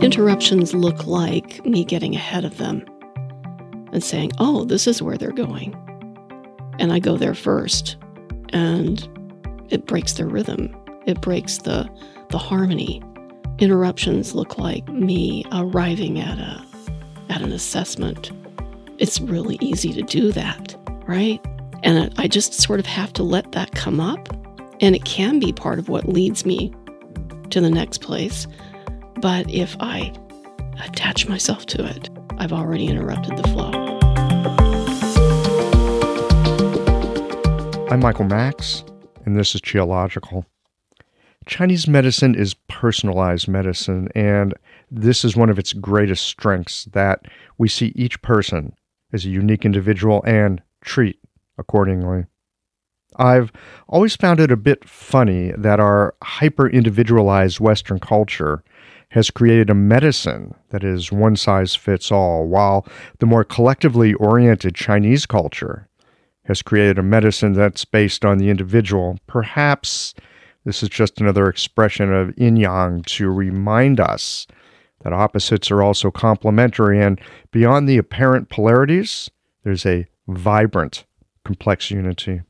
interruptions look like me getting ahead of them and saying, oh, this is where they're going. And I go there first. And it breaks their rhythm. It breaks the harmony. Interruptions look like me arriving at an assessment. It's really easy to do that, right? And I just sort of have to let that come up. And it can be part of what leads me to the next place. But if I attach myself to it, I've already interrupted the flow. I'm Michael Max, and this is Qiological. Chinese medicine is personalized medicine, and this is one of its greatest strengths, that we see each person as a unique individual and treat accordingly. I've always found it a bit funny that our hyper-individualized Western culture has created a medicine that is one size fits all, while the more collectively oriented Chinese culture has created a medicine that's based on the individual. Perhaps this is just another expression of yin-yang to remind us that opposites are also complementary, and beyond the apparent polarities, there's a vibrant, complex unity.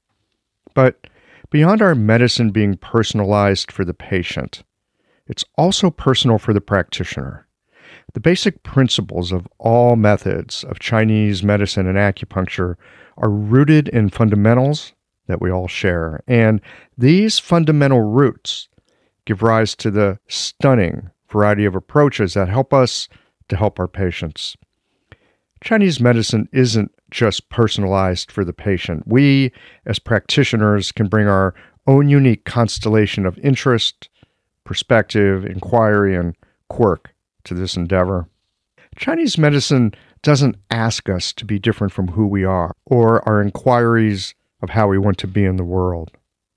But beyond our medicine being personalized for the patient, it's also personal for the practitioner. The basic principles of all methods of Chinese medicine and acupuncture are rooted in fundamentals that we all share. And these fundamental roots give rise to the stunning variety of approaches that help us to help our patients. Chinese medicine isn't just personalized for the patient. We, as practitioners, can bring our own unique constellation of interest, perspective, inquiry, and quirk to this endeavor. Chinese medicine doesn't ask us to be different from who we are or our inquiries of how we want to be in the world.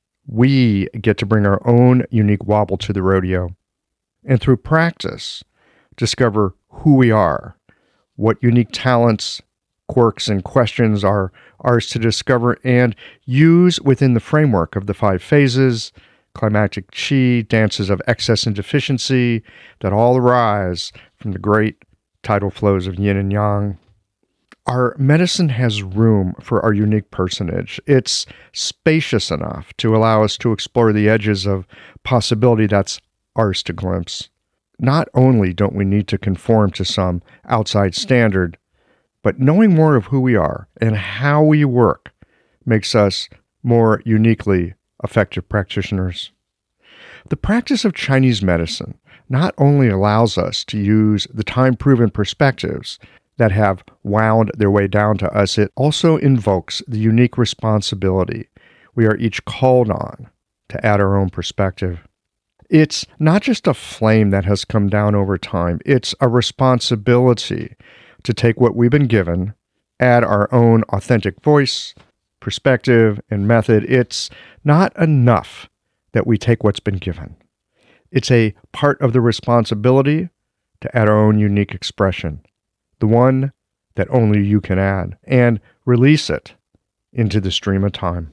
We get to bring our own unique wobble to the rodeo, and through practice, discover who we are, what unique talents, quirks, and questions are ours to discover and use within the framework of the 5 phases, climactic qi, dances of excess and deficiency, that all arise from the great tidal flows of yin and yang. Our medicine has room for our unique personage. It's spacious enough to allow us to explore the edges of possibility that's ours to glimpse. Not only don't we need to conform to some outside standard, but knowing more of who we are and how we work makes us more uniquely effective practitioners. The practice of Chinese medicine not only allows us to use the time-proven perspectives that have wound their way down to us, it also invokes the unique responsibility we are each called on to add our own perspective. It's not just a flame that has come down over time. It's a responsibility to take what we've been given, add our own authentic voice, perspective, and method. It's not enough that we take what's been given. It's a part of the responsibility to add our own unique expression, the one that only you can add, and release it into the stream of time.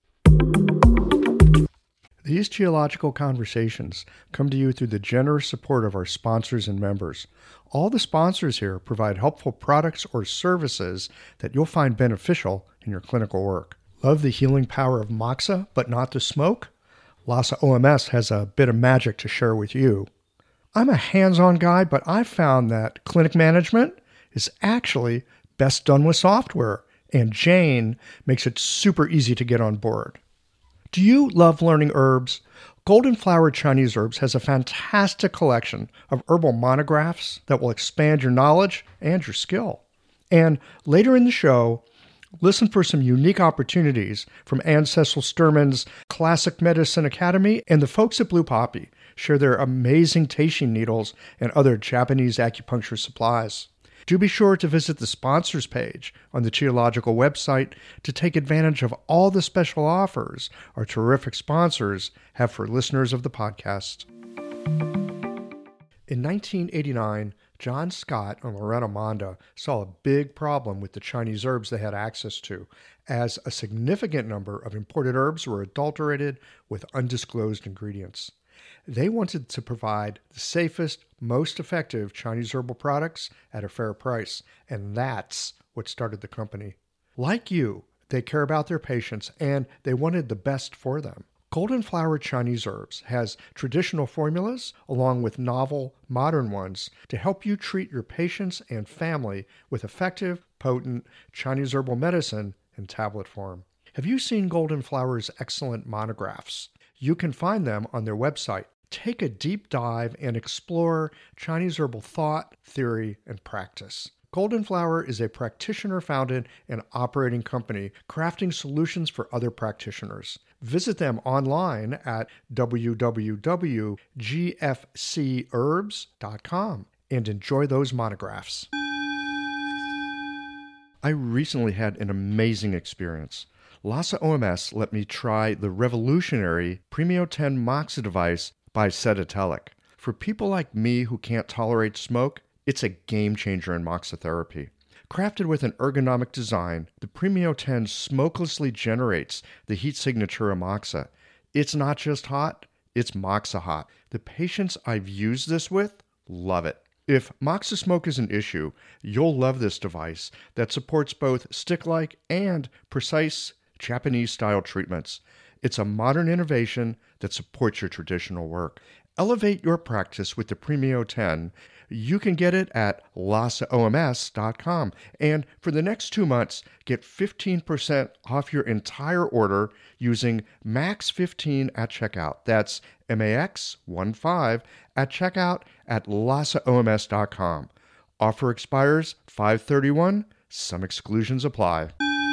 These Qiological conversations come to you through the generous support of our sponsors and members. All the sponsors here provide helpful products or services that you'll find beneficial in your clinical work. Love the healing power of moxa, but not the smoke? Lhasa OMS has a bit of magic to share with you. I'm a hands-on guy, but I've found that clinic management is actually best done with software, and Jane makes it super easy to get on board. Do you love learning herbs? Golden Flower Chinese Herbs has a fantastic collection of herbal monographs that will expand your knowledge and your skill. And later in the show, listen for some unique opportunities from Anne Cecil Sturman's Classic Medicine Academy, and the folks at Blue Poppy share their amazing teishin needles and other Japanese acupuncture supplies. Do be sure to visit the sponsors page on the Qiological website to take advantage of all the special offers our terrific sponsors have for listeners of the podcast. In 1989, John Scott and Loretta Monda saw a big problem with the Chinese herbs they had access to, as a significant number of imported herbs were adulterated with undisclosed ingredients. They wanted to provide the safest, most effective Chinese herbal products at a fair price, and that's what started the company. Like you, they care about their patients and they wanted the best for them. Golden Flower Chinese Herbs has traditional formulas along with novel, modern ones to help you treat your patients and family with effective, potent Chinese herbal medicine in tablet form. Have you seen Golden Flower's excellent monographs? You can find them on their website. Take a deep dive and explore Chinese herbal thought, theory, and practice. Golden Flower is a practitioner-founded and operating company crafting solutions for other practitioners. Visit them online at www.gfcherbs.com and enjoy those monographs. I recently had an amazing experience. Lhasa OMS let me try the revolutionary Premio 10 Moxa device by Sedentelic. For people like me who can't tolerate smoke, it's a game changer in moxa therapy. Crafted with an ergonomic design, the Premio 10 smokelessly generates the heat signature of moxa. It's not just hot, it's moxa hot. The patients I've used this with love it. If moxa smoke is an issue, you'll love this device that supports both stick-like and precise Japanese-style treatments. It's a modern innovation that supports your traditional work. Elevate your practice with the Premio 10. You can get it at LhasaOMS.com. And for the next 2 months, get 15% off your entire order using MAX15 at checkout. That's MAX15 at checkout at LhasaOMS.com. Offer expires 5/31. Some exclusions apply.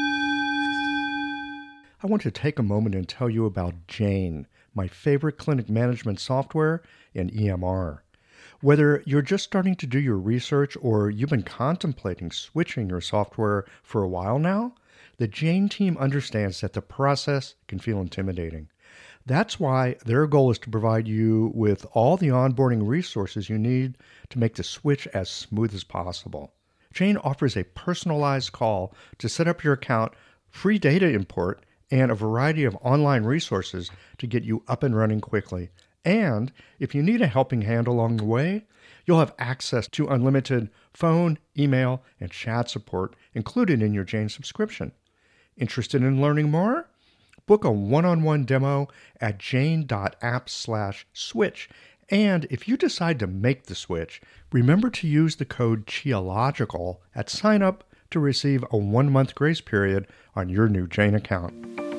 I want to take a moment and tell you about Jane, my favorite clinic management software and EMR. Whether you're just starting to do your research or you've been contemplating switching your software for a while now, the Jane team understands that the process can feel intimidating. That's why their goal is to provide you with all the onboarding resources you need to make the switch as smooth as possible. Jane offers a personalized call to set up your account, free data import, and a variety of online resources to get you up and running quickly. And if you need a helping hand along the way, you'll have access to unlimited phone, email, and chat support included in your Jane subscription. Interested in learning more? Book a one-on-one demo at jane.app/switch. And if you decide to make the switch, remember to use the code CHIALOGICAL at sign up to receive a 1-month grace period on your new Jane account.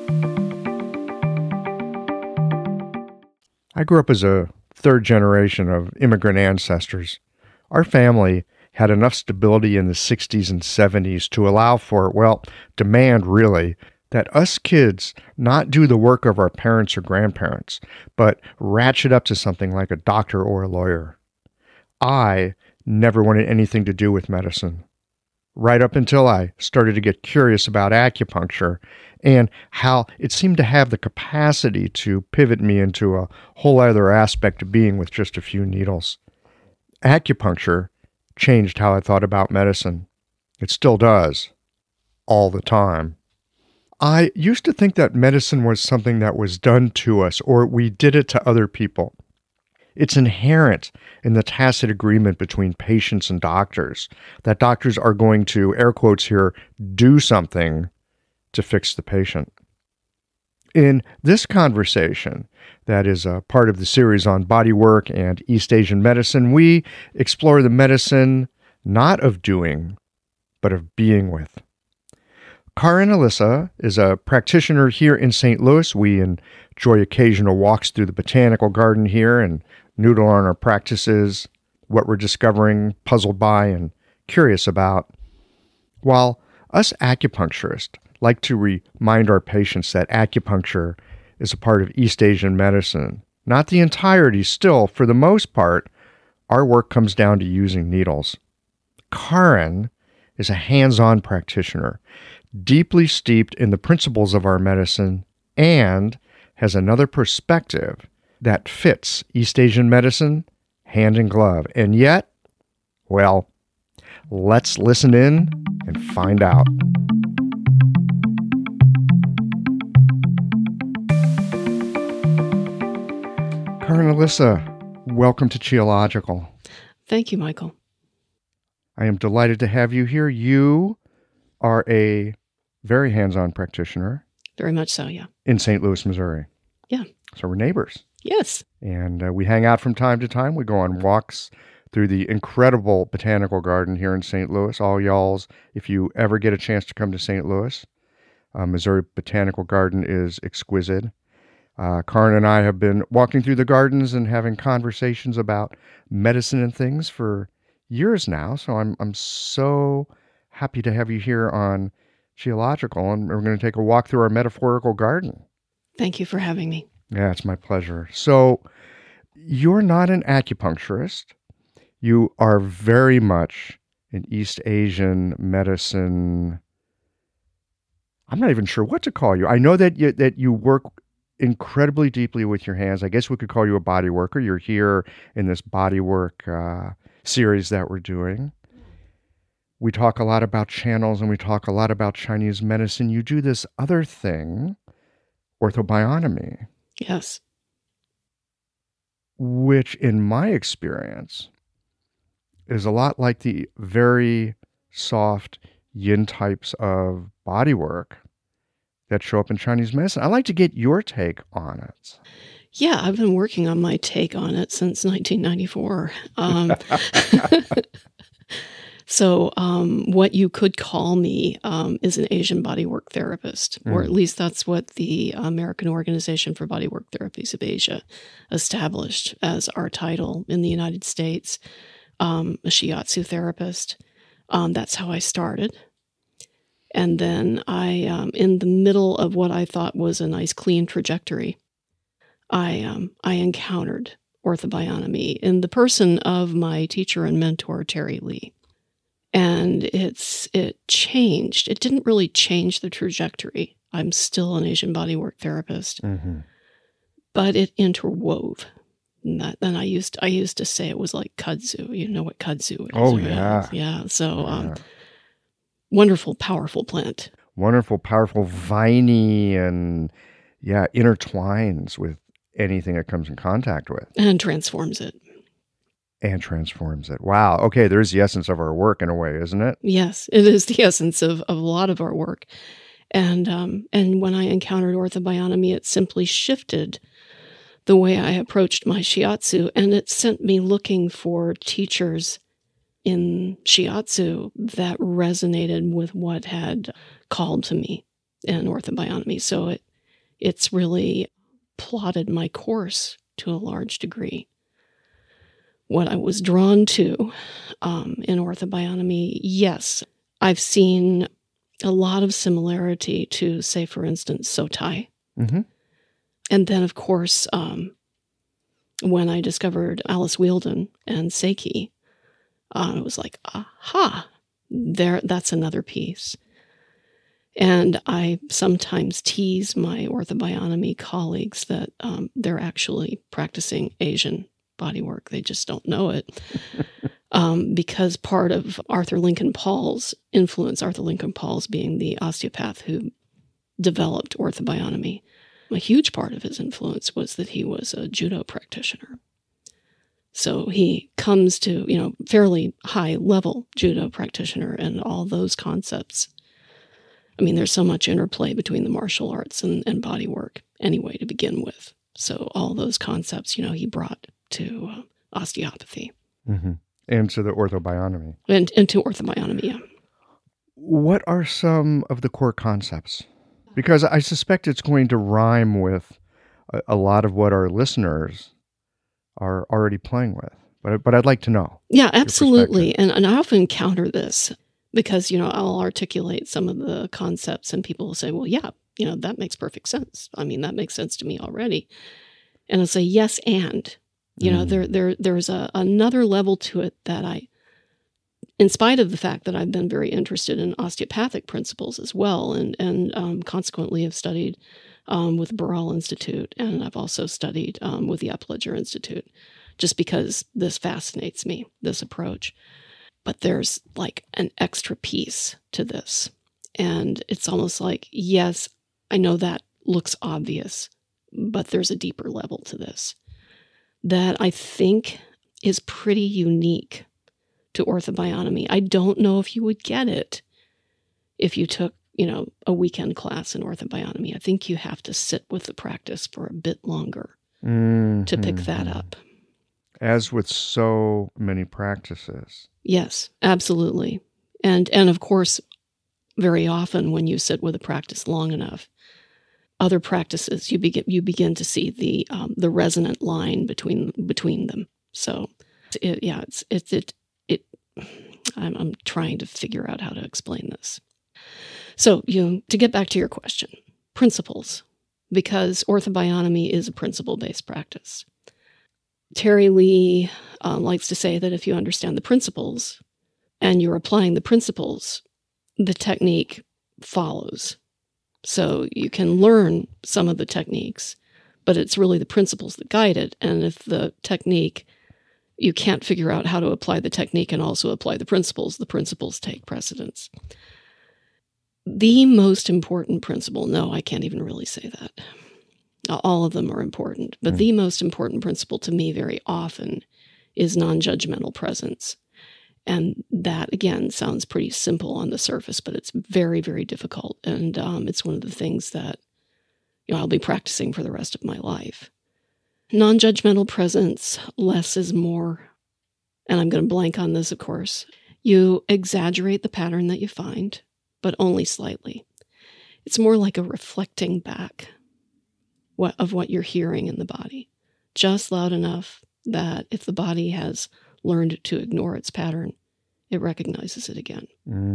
I grew up as a third generation of immigrant ancestors. Our family had enough stability in the 60s and 70s to allow for, demand really, that us kids not do the work of our parents or grandparents, but ratchet up to something like a doctor or a lawyer. I never wanted anything to do with medicine. Right up until I started to get curious about acupuncture and how it seemed to have the capacity to pivot me into a whole other aspect of being with just a few needles. Acupuncture changed how I thought about medicine. It still does, all the time. I used to think that medicine was something that was done to us or we did it to other people. It's inherent in the tacit agreement between patients and doctors that doctors are going to, air quotes here, do something to fix the patient. In this conversation, that is a part of the series on bodywork and East Asian medicine, we explore the medicine not of doing, but of being with. Karin Alyssa is a practitioner here in St. Louis. We enjoy occasional walks through the botanical garden here and noodle on our practices, what we're discovering, puzzled by, and curious about. While us acupuncturists like to remind our patients that acupuncture is a part of East Asian medicine, not the entirety, still, for the most part, our work comes down to using needles. Karin is a hands-on practitioner, deeply steeped in the principles of our medicine, and has another perspective that fits East Asian medicine hand in glove. And yet, let's listen in and find out. Karin Alyssa, welcome to Qiological. Thank you, Michael. I am delighted to have you here. You are a very hands-on practitioner. Very much so, yeah. In St. Louis, Missouri. Yeah. So we're neighbors. Yes. And we hang out from time to time. We go on walks through the incredible botanical garden here in St. Louis. All y'alls, if you ever get a chance to come to St. Louis, Missouri Botanical Garden is exquisite. Karin and I have been walking through the gardens and having conversations about medicine and things for years now. So I'm so happy to have you here on Qiological, and we're going to take a walk through our metaphorical garden. Thank you for having me. Yeah, it's my pleasure. So you're not an acupuncturist. You are very much an East Asian medicine. I'm not even sure what to call you. I know that you work incredibly deeply with your hands. I guess we could call you a body worker. You're here in this body work series that we're doing. We talk a lot about channels and we talk a lot about Chinese medicine. You do this other thing, orthobionomy. Yes. Which, in my experience, is a lot like the very soft yin types of body work that show up in Chinese medicine. I'd like to get your take on it. Yeah, I've been working on my take on it since 1994. So what you could call me is an Asian bodywork therapist, or at least that's what the American Organization for Bodywork Therapies of Asia established as our title in the United States, a shiatsu therapist. That's how I started. And then I, in the middle of what I thought was a nice clean trajectory, I encountered orthobionomy in the person of my teacher and mentor, Terry Lee. And it changed. It didn't really change the trajectory. I'm still an Asian bodywork therapist, but it interwove. Then I used to say it was like kudzu. You know what kudzu is? Oh, right? yeah. Yeah. So wonderful, powerful plant. Wonderful, powerful, viney, and intertwines with anything it comes in contact with. And transforms it. Wow. Okay, there's the essence of our work in a way, isn't it? Yes, it is the essence of a lot of our work. And when I encountered orthobionomy, it simply shifted the way I approached my shiatsu, and it sent me looking for teachers in shiatsu that resonated with what had called to me in orthobionomy. So it's really plotted my course to a large degree. What I was drawn to in orthobionomy, yes, I've seen a lot of similarity to, say, for instance, Sotai. Mm-hmm. And then, of course, when I discovered Alice Wheeldon and Seiki, it was like, aha, that's another piece. And I sometimes tease my orthobionomy colleagues that they're actually practicing Asian bodywork. They just don't know it. Because part of Arthur Lincoln Paul's influence, Arthur Lincoln Paul's being the osteopath who developed orthobionomy, a huge part of his influence was that he was a judo practitioner. So he comes to, fairly high level judo practitioner, and all those concepts. I mean, there's so much interplay between the martial arts and bodywork anyway to begin with. So all those concepts, he brought to osteopathy. Mm-hmm. And to the orthobionomy. And to orthobionomy, yeah. What are some of the core concepts? Because I suspect it's going to rhyme with a lot of what our listeners are already playing with. But I'd like to know. Yeah, absolutely. And I often encounter this because, I'll articulate some of the concepts and people will say, well, yeah, that makes perfect sense. I mean, that makes sense to me already. And I'll say, yes, and. There's another level to it that in spite of the fact that I've been very interested in osteopathic principles as well, and consequently have studied with the Barral Institute, and I've also studied with the Upledger Institute, just because this fascinates me, this approach. But there's like an extra piece to this, and it's almost like, yes, I know that looks obvious, but there's a deeper level to this. that I think is pretty unique to orthobionomy. I don't know if you would get it if you took, a weekend class in orthobionomy. I think you have to sit with the practice for a bit longer to pick that up. As with so many practices. Yes, absolutely. And of course, very often when you sit with a practice long enough, other practices you begin to see the resonant line between them. So I'm trying to figure out how to explain this. So to get back to your question, principles, because orthobionomy is a principle-based practice. Terry Lee likes to say that if you understand the principles and you're applying the principles, the technique follows. So you can learn some of the techniques, but it's really the principles that guide it. And if the technique, you can't figure out how to apply the technique and also apply the principles take precedence. The most important principle, no, I can't even really say that. All of them are important, but the most important principle to me very often is non-judgmental presence. And that, again, sounds pretty simple on the surface, but it's very, very difficult. And it's one of the things that I'll be practicing for the rest of my life. Non-judgmental presence, less is more. And I'm going to blank on this, of course. You exaggerate the pattern that you find, but only slightly. It's more like a reflecting back of what you're hearing in the body, just loud enough that if the body has learned to ignore its pattern, it recognizes it again.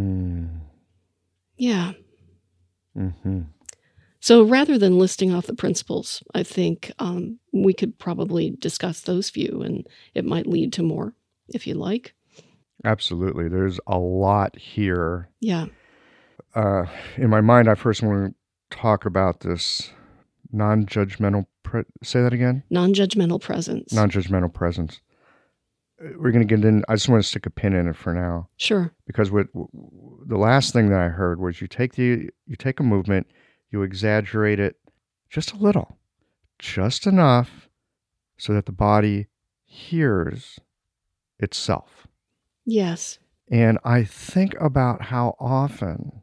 Yeah. Mm-hmm. So rather than listing off the principles, I think we could probably discuss those few, and it might lead to more, if you like. Absolutely. There's a lot here. Yeah. In my mind, I first want to talk about this non-judgmental, say that again? Non-judgmental presence. Non-judgmental presence. We're going to get in, I just want to stick a pin in it for now. Sure. Because the last thing that I heard was you take a movement, you exaggerate it just a little, just enough so that the body hears itself. Yes. And I think about how often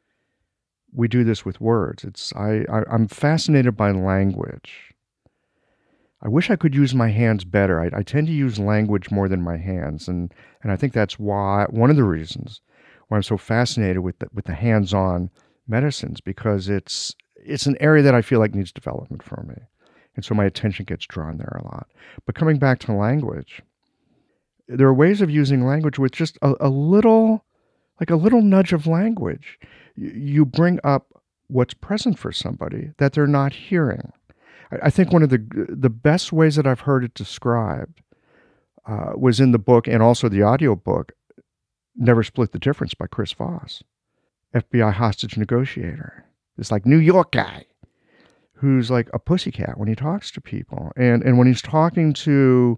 we do this with words. I'm fascinated by language. I wish I could use my hands better. I tend to use language more than my hands, and I think that's one of the reasons why I'm so fascinated with the hands-on medicines, because it's an area that I feel like needs development for me, and so my attention gets drawn there a lot. But coming back to language, there are ways of using language with just a little nudge of language. You bring up what's present for somebody that they're not hearing. I think one of the best ways that I've heard it described was in the book, and also the audio book, Never Split the Difference by Chris Voss, FBI hostage negotiator. This New York guy who's like a pussycat when he talks to people. And when he's talking to,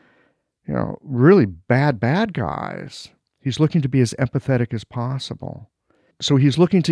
really bad guys, he's looking to be as empathetic as possible. So he's looking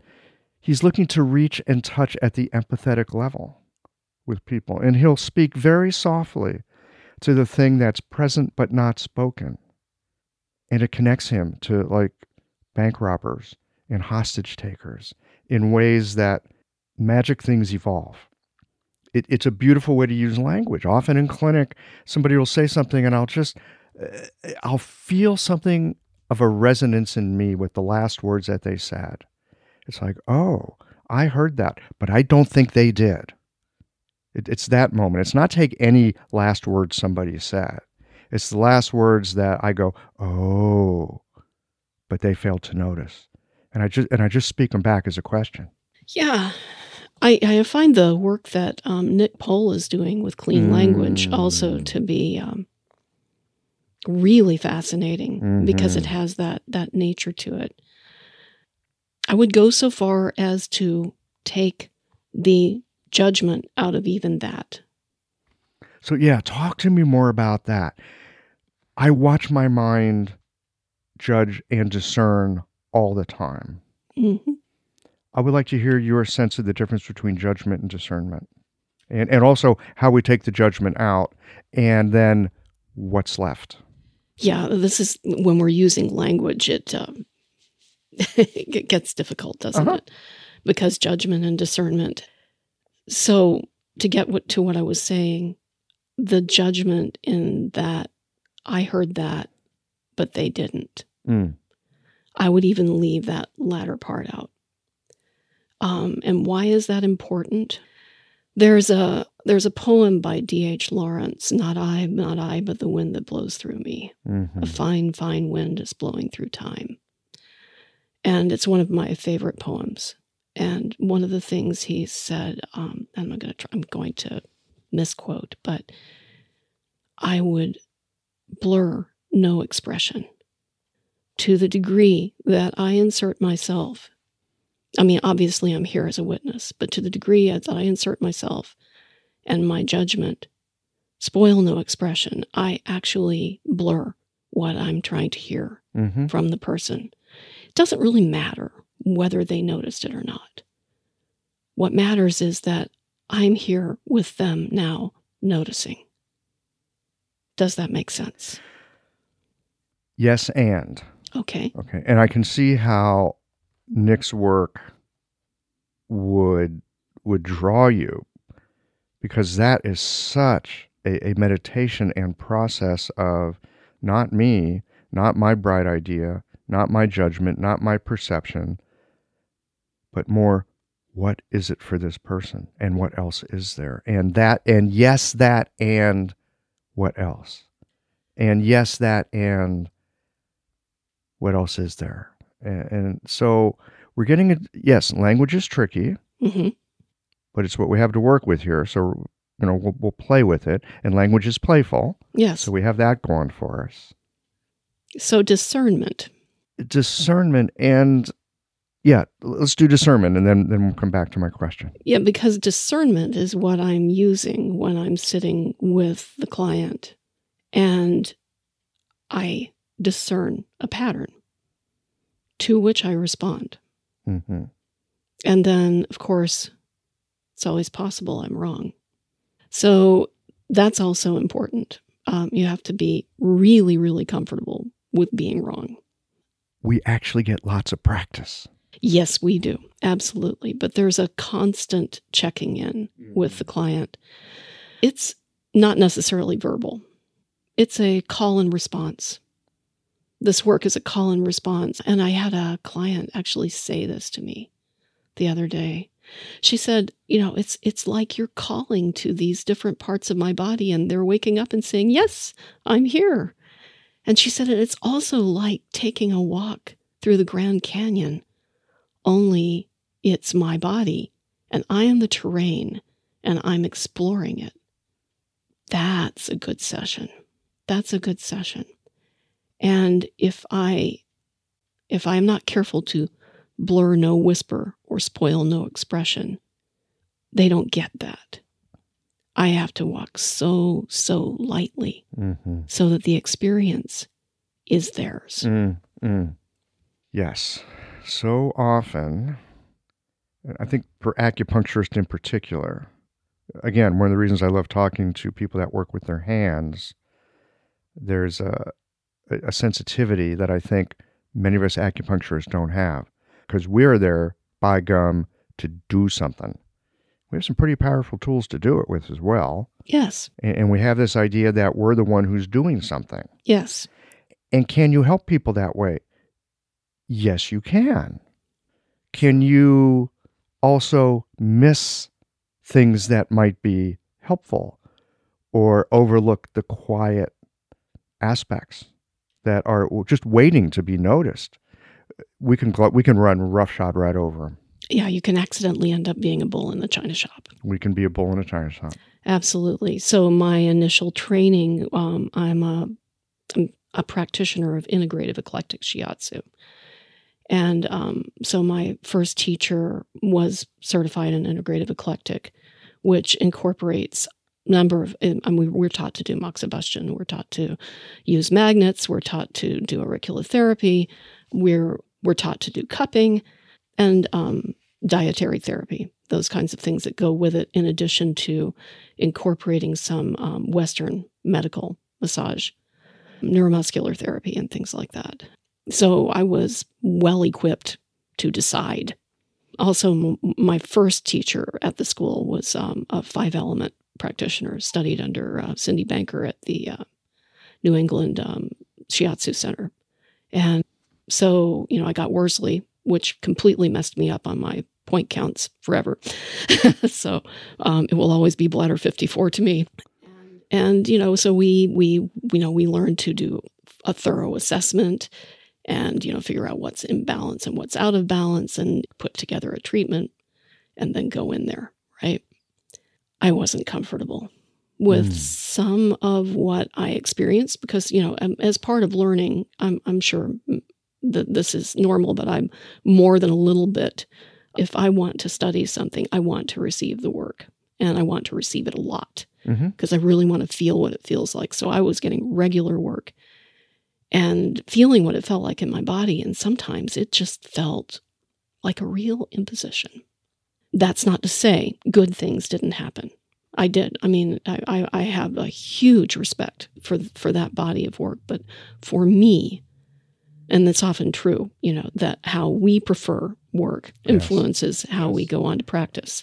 to reach and touch at the empathetic level with people. And he'll speak very softly to the thing that's present but not spoken. And it connects him to bank robbers and hostage takers in ways that magic things evolve. It's a beautiful way to use language. Often in clinic, somebody will say something and I'll feel something of a resonance in me with the last words that they said. It's like, oh, I heard that, but I don't think they did. It's that moment. It's not take any last words somebody said. It's the last words that I go, oh, but they failed to notice. And I just speak them back as a question. Yeah. I find the work that Nick Pohl is doing with clean language also to be really fascinating because it has that nature to it. I would go so far as to take the judgment out of even that. So yeah, talk to me more about that. I watch my mind judge and discern all the time. Mm-hmm. I would like to hear your sense of the difference between judgment and discernment. And also how we take the judgment out, and then what's left. Yeah, this is when we're using language, it gets difficult, doesn't it? Because judgment and discernment. So to get to what I was saying, the judgment in that I heard that, but they didn't. I would even leave that latter part out. And why is that important? There's a poem by D.H. Lawrence, not I, but the wind that blows through me. A fine, fine wind is blowing through time. And it's one of my favorite poems. And one of the things he said, and I'm going to misquote, but I would blur no expression to the degree that I insert myself. I mean, obviously I'm here as a witness, but to the degree that I insert myself and my judgment, spoil no expression, I actually blur what I'm trying to hear from the person. It doesn't really matter whether they noticed it or not. What matters is that I'm here with them now, noticing. Does that make sense? Yes, and. Okay. And I can see how Nick's work would draw you, because that is such a meditation and process of not me, not my bright idea, not my judgment, not my perception, but more, what is it for this person and what else is there? And that, and yes, that, and what else? And yes, that, and what else is there? And so we're getting it. Yes, language is tricky, but it's what we have to work with here. So, we'll play with it, and language is playful. Yes. So we have that going for us. So discernment, and yeah, let's do discernment, and then we'll come back to my question. Yeah, because discernment is what I'm using when I'm sitting with the client, and I discern a pattern to which I respond. And then, of course, it's always possible I'm wrong. So that's also important. You have to be really, really comfortable with being wrong. We actually get lots of practice. Yes, we do. Absolutely. But there's a constant checking in with the client. It's not necessarily verbal. It's a call and response. This work is a call and response. And I had a client actually say this to me the other day. She said, it's like you're calling to these different parts of my body and they're waking up and saying, yes, I'm here. And she said, it's also like taking a walk through the Grand Canyon, only it's my body and I am the terrain and I'm exploring it. That's a good session. That's a good session. And if I am not careful to blur no whisper or spoil no expression, they don't get that. I have to walk so lightly so that the experience is theirs. Yes. So often, I think for acupuncturists in particular, again, one of the reasons I love talking to people that work with their hands, there's a sensitivity that I think many of us acupuncturists don't have, because we're there, by gum, to do something. We have some pretty powerful tools to do it with as well. Yes. And we have this idea that we're the one who's doing something. Yes. And can you help people that way? Yes, you can. Can you also miss things that might be helpful or overlook the quiet aspects that are just waiting to be noticed? We can run roughshod right over them. Yeah, you can accidentally end up being a bull in the china shop. We can be a bull in a china shop. Absolutely. So my initial training, I'm a practitioner of integrative eclectic shiatsu. And so my first teacher was certified in integrative eclectic, which incorporates a number of, we're taught to do moxibustion, we're taught to use magnets, we're taught to do auriculotherapy, we're taught to do cupping, and dietary therapy. those kinds of things that go with it, in addition to incorporating some Western medical massage, neuromuscular therapy, and things like that. So I was well equipped to decide. Also, my first teacher at the school was a 5-element practitioner, studied under Cindy Banker at the New England Shiatsu Center. And so, I got Worsley, which completely messed me up on my point counts forever. So it will always be bladder 54 to me. And, so we learned to do a thorough assessment and, figure out what's in balance and what's out of balance and put together a treatment and then go in there, right? I wasn't comfortable with some of what I experienced because, as part of learning, I'm sure that this is normal, but I'm more than a little bit. If I want to study something, I want to receive the work, and I want to receive it a lot because I really want to feel what it feels like. So I was getting regular work and feeling what it felt like in my body, and sometimes it just felt like a real imposition. That's not to say good things didn't happen. I did. I mean, I have a huge respect for that body of work, but for me, and that's often true, that how we prefer work influences how we go on to practice.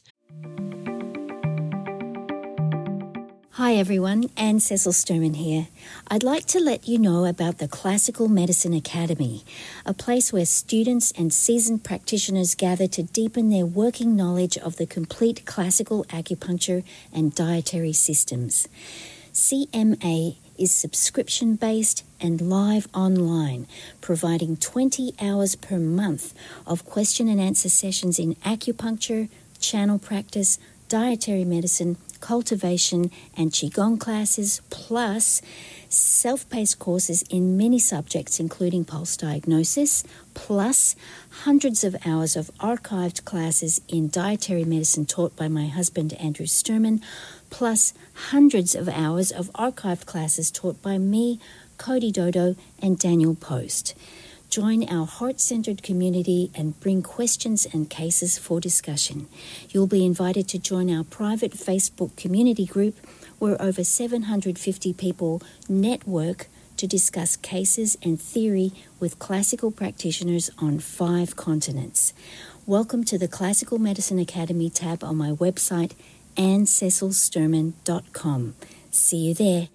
Hi everyone, Anne Cecil Sturman here. I'd like to let you know about the Classical Medicine Academy, a place where students and seasoned practitioners gather to deepen their working knowledge of the complete classical acupuncture and dietary systems. CMA is subscription-based and live online, providing 20 hours per month of question and answer sessions in acupuncture, channel practice, dietary medicine, cultivation, and Qigong classes, plus self-paced courses in many subjects, including pulse diagnosis, plus hundreds of hours of archived classes in dietary medicine taught by my husband, Andrew Sturman, plus hundreds of hours of archived classes taught by me, Cody Dodo, and Daniel Post. Join our heart-centered community and bring questions and cases for discussion. You'll be invited to join our private Facebook community group where over 750 people network to discuss cases and theory with classical practitioners on 5 continents. Welcome to the Classical Medicine Academy tab on my website, AnneCecilSturman.com. See you there.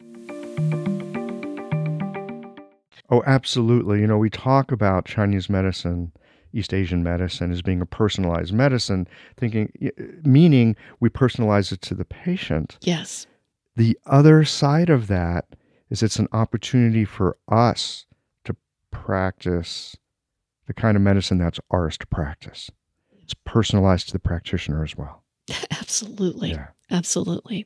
Oh, absolutely. We talk about Chinese medicine, East Asian medicine as being a personalized medicine, meaning we personalize it to the patient. Yes. The other side of that is it's an opportunity for us to practice the kind of medicine that's ours to practice. It's personalized to the practitioner as well. Absolutely. Yeah. Absolutely.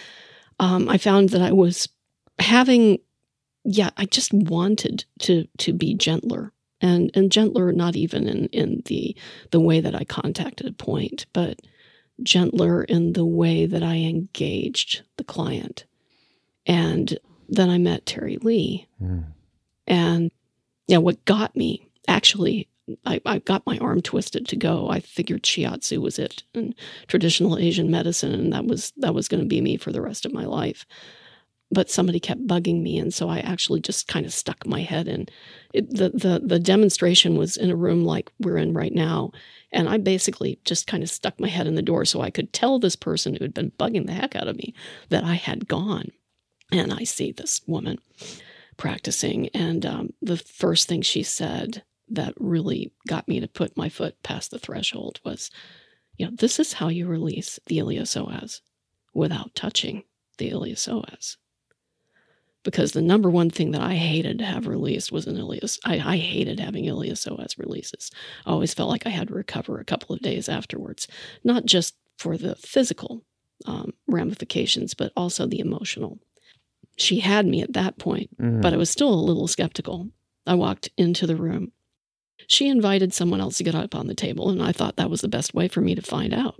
I found that I was having, I just wanted to be gentler and gentler, not even in the way that I contacted a point, but gentler in the way that I engaged the client. And then I met Terry Lee. And what got me, actually, I got my arm twisted to go. I figured shiatsu was it, and traditional Asian medicine, and that was going to be me for the rest of my life. But somebody kept bugging me, and so I actually just kind of stuck my head in. The demonstration was in a room like we're in right now, and I basically just kind of stuck my head in the door so I could tell this person who had been bugging the heck out of me that I had gone. And I see this woman practicing, and the first thing she said that really got me to put my foot past the threshold was, this is how you release the iliopsoas without touching the iliopsoas. Because the number one thing that I hated to have released was an iliopsoas. I hated having iliopsoas releases. I always felt like I had to recover a couple of days afterwards, not just for the physical ramifications, but also the emotional. She had me at that point, but I was still a little skeptical. I walked into the room. She invited someone else to get up on the table, and I thought that was the best way for me to find out.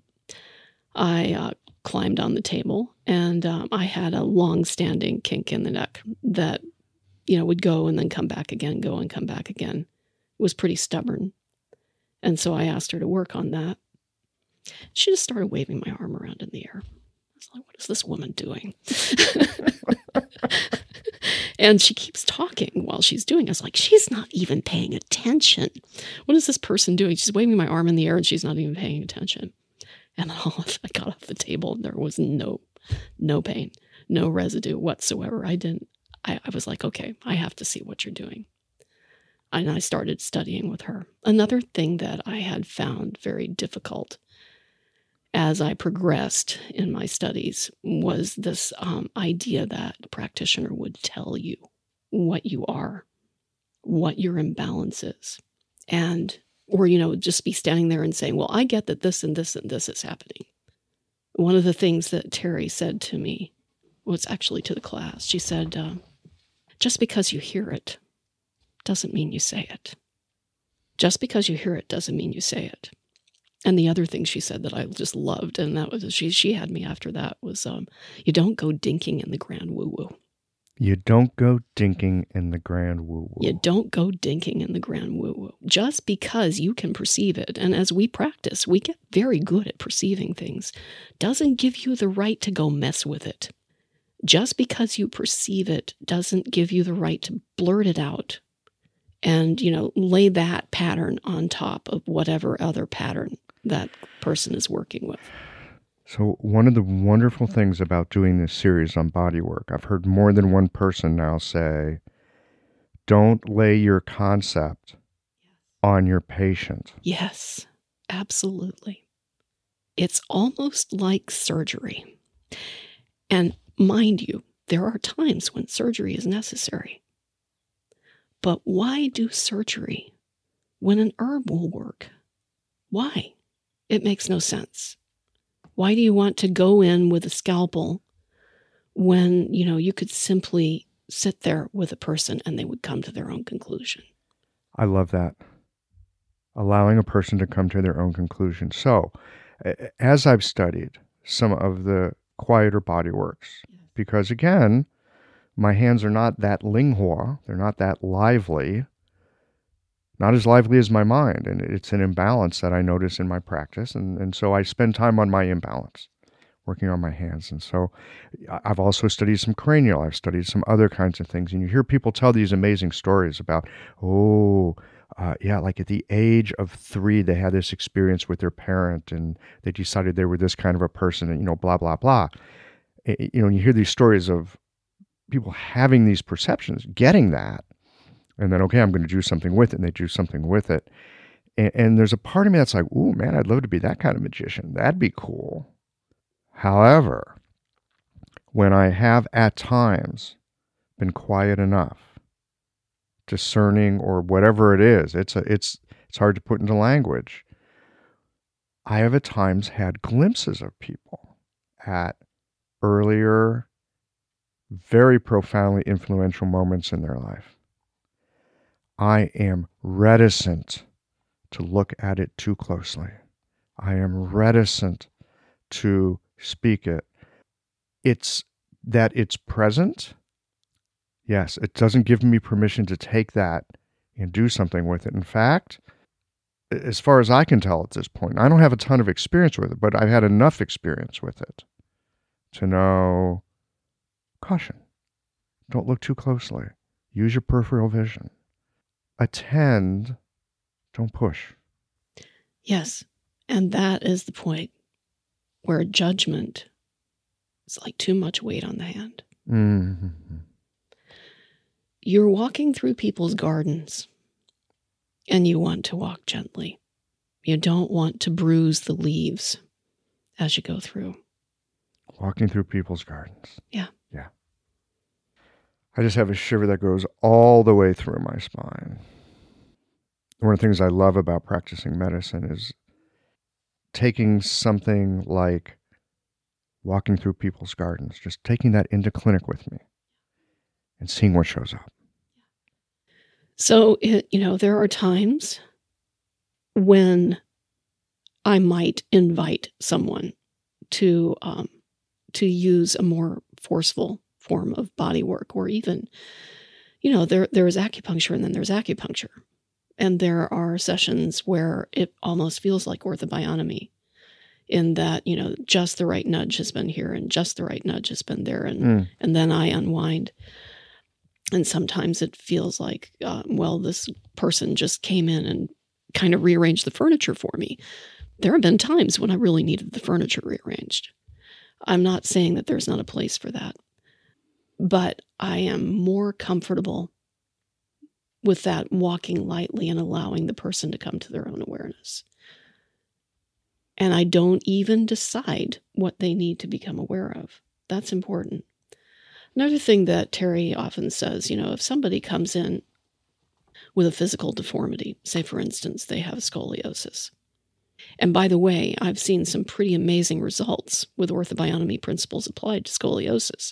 I climbed on the table, and I had a long-standing kink in the neck that, would go and then come back again, go and come back again. It was pretty stubborn. And so I asked her to work on that. She just started waving my arm around in the air. I was like, what is this woman doing? And she keeps talking while she's doing it. I was like, she's not even paying attention. What is this person doing? She's waving my arm in the air and she's not even paying attention. And then I got off the table and there was no pain, no residue whatsoever. I was like, okay, I have to see what you're doing. And I started studying with her. Another thing that I had found very difficult as I progressed in my studies was this idea that a practitioner would tell you what you are, what your imbalance is, or just be standing there and saying, well, I get that this and this and this is happening. One of the things that Terry said to me was actually to the class. She said, just because you hear it doesn't mean you say it. Just because you hear it doesn't mean you say it. And the other thing she said that I just loved, and that was she had me after that, was you don't go dinking in the grand woo-woo. You don't go dinking in the grand woo-woo. You don't go dinking in the grand woo-woo. Just because you can perceive it, and as we practice, we get very good at perceiving things, doesn't give you the right to go mess with it. Just because you perceive it doesn't give you the right to blurt it out and, lay that pattern on top of whatever other pattern that person is working with. So one of the wonderful things about doing this series on body work, I've heard more than one person now say, don't lay your concept on your patient. Yes, absolutely. It's almost like surgery. And mind you, there are times when surgery is necessary. But why do surgery when an herb will work? Why? It makes no sense. Why do you want to go in with a scalpel when, you could simply sit there with a person and they would come to their own conclusion? I love that. Allowing a person to come to their own conclusion. So, as I've studied some of the quieter body works, because again, my hands are not that linghua, they're not that lively, not as lively as my mind, and it's an imbalance that I notice in my practice, and so I spend time on my imbalance, working on my hands. And so I've also studied some cranial, I've studied some other kinds of things, and you hear people tell these amazing stories about, like at the age of 3, they had this experience with their parent, and they decided they were this kind of a person, and blah, blah, blah. You hear these stories of people having these perceptions, getting that, and then, okay, I'm going to do something with it, and they do something with it. And there's a part of me that's like, ooh, man, I'd love to be that kind of magician. That'd be cool. However, when I have at times been quiet enough, discerning, or whatever it is, it's hard to put into language. I have at times had glimpses of people at earlier, very profoundly influential moments in their life. I am reticent to look at it too closely. I am reticent to speak it. It's that it's present. Yes, it doesn't give me permission to take that and do something with it. In fact, as far as I can tell at this point, I don't have a ton of experience with it, but I've had enough experience with it to know, caution, don't look too closely. Use your peripheral vision. Attend, don't push. Yes, and that is the point where judgment is like too much weight on the hand. Mm-hmm. You're walking through people's gardens, and you want to walk gently. You don't want to bruise the leaves as you go through. Walking through people's gardens. Yeah. Yeah. I just have a shiver that goes all the way through my spine. One of the things I love about practicing medicine is taking something like walking through people's gardens, just taking that into clinic with me and seeing what shows up. So, there are times when I might invite someone to use a more forceful form of body work, or even, there is acupuncture and then there's acupuncture. And there are sessions where it almost feels like orthobionomy. in that, just the right nudge has been here and just the right nudge has been there. And then I unwind. And sometimes it feels like, this person just came in and kind of rearranged the furniture for me. There have been times when I really needed the furniture rearranged. I'm not saying that there's not a place for that, but I am more comfortable with that walking lightly and allowing the person to come to their own awareness. And I don't even decide what they need to become aware of. That's important. Another thing that Terry often says, if somebody comes in with a physical deformity, say for instance, they have scoliosis. And by the way, I've seen some pretty amazing results with orthobionomy principles applied to scoliosis.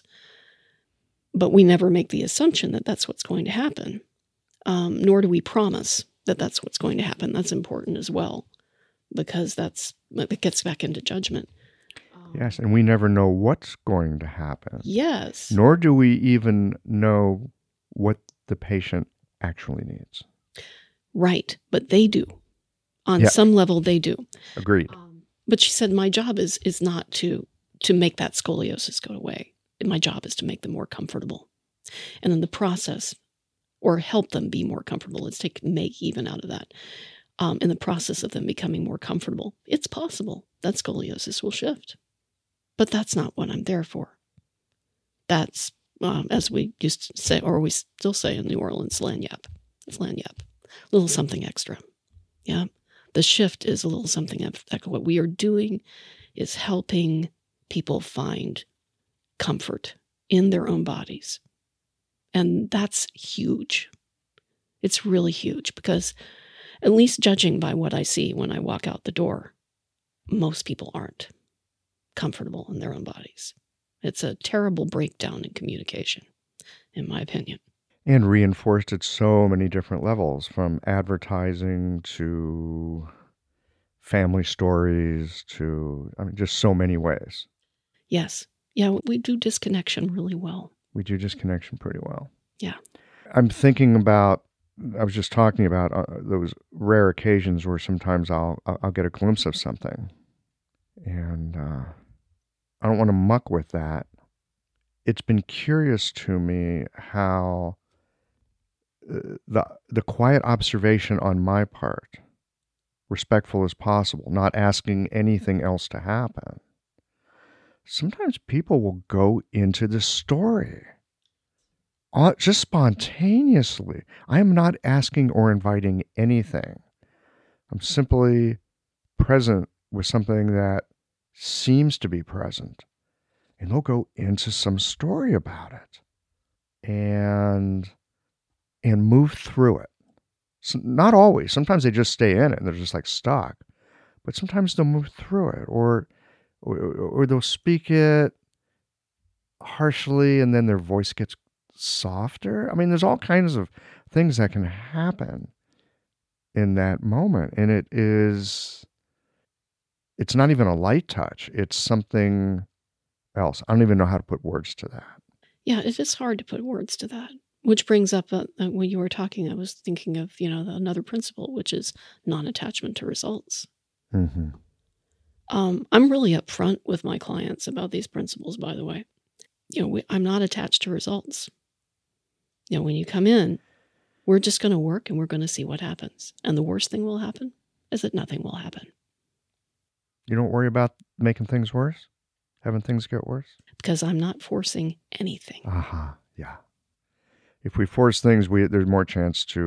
But we never make the assumption that that's what's going to happen. Nor do we promise that that's what's going to happen. That's important as well, because it gets back into judgment. Yes, and we never know what's going to happen. Yes. Nor do we even know what the patient actually needs. Right, but they do. On some level, they do. Agreed. But she said, my job is not to make that scoliosis go away. My job is to make them more comfortable. And in the process, or help them be more comfortable. Let's take make even out of that. In the process of them becoming more comfortable, it's possible that scoliosis will shift. But that's not what I'm there for. That's, as we used to say, or we still say in New Orleans, lagniappe. It's lagniappe. A little something extra. Yeah. The shift is a little something extra. What we are doing is helping people find comfort in their own bodies. And that's huge. It's really huge because, at least judging by what I see when I walk out the door, most people aren't comfortable in their own bodies. It's a terrible breakdown in communication, in my opinion. And reinforced at so many different levels, from advertising to family stories to, just so many ways. Yes. Yeah, we do disconnection really well. We do disconnection pretty well. Yeah. I'm thinking about, I was just talking about those rare occasions where sometimes I'll get a glimpse of something. And I don't want to muck with that. It's been curious to me how the quiet observation on my part, respectful as possible, not asking anything else to happen. Sometimes people will go into the story just spontaneously. I am not asking or inviting anything. I'm simply present with something that seems to be present. And they'll go into some story about it and move through it. So, not always. Sometimes they just stay in it and they're just like stuck. But sometimes they'll move through it or they'll speak it harshly and then their voice gets softer. There's all kinds of things that can happen in that moment. And it's not even a light touch. It's something else. I don't even know how to put words to that. Yeah, it is hard to put words to that. Which brings up, when you were talking, I was thinking of, another principle, which is non-attachment to results. Mm-hmm. I'm really upfront with my clients about these principles, by the way. I'm not attached to results. When you come in, we're just going to work and we're going to see what happens. And the worst thing will happen is that nothing will happen. You don't worry about making things worse? Having things get worse? Because I'm not forcing anything. Yeah. If we force things, there's more chance to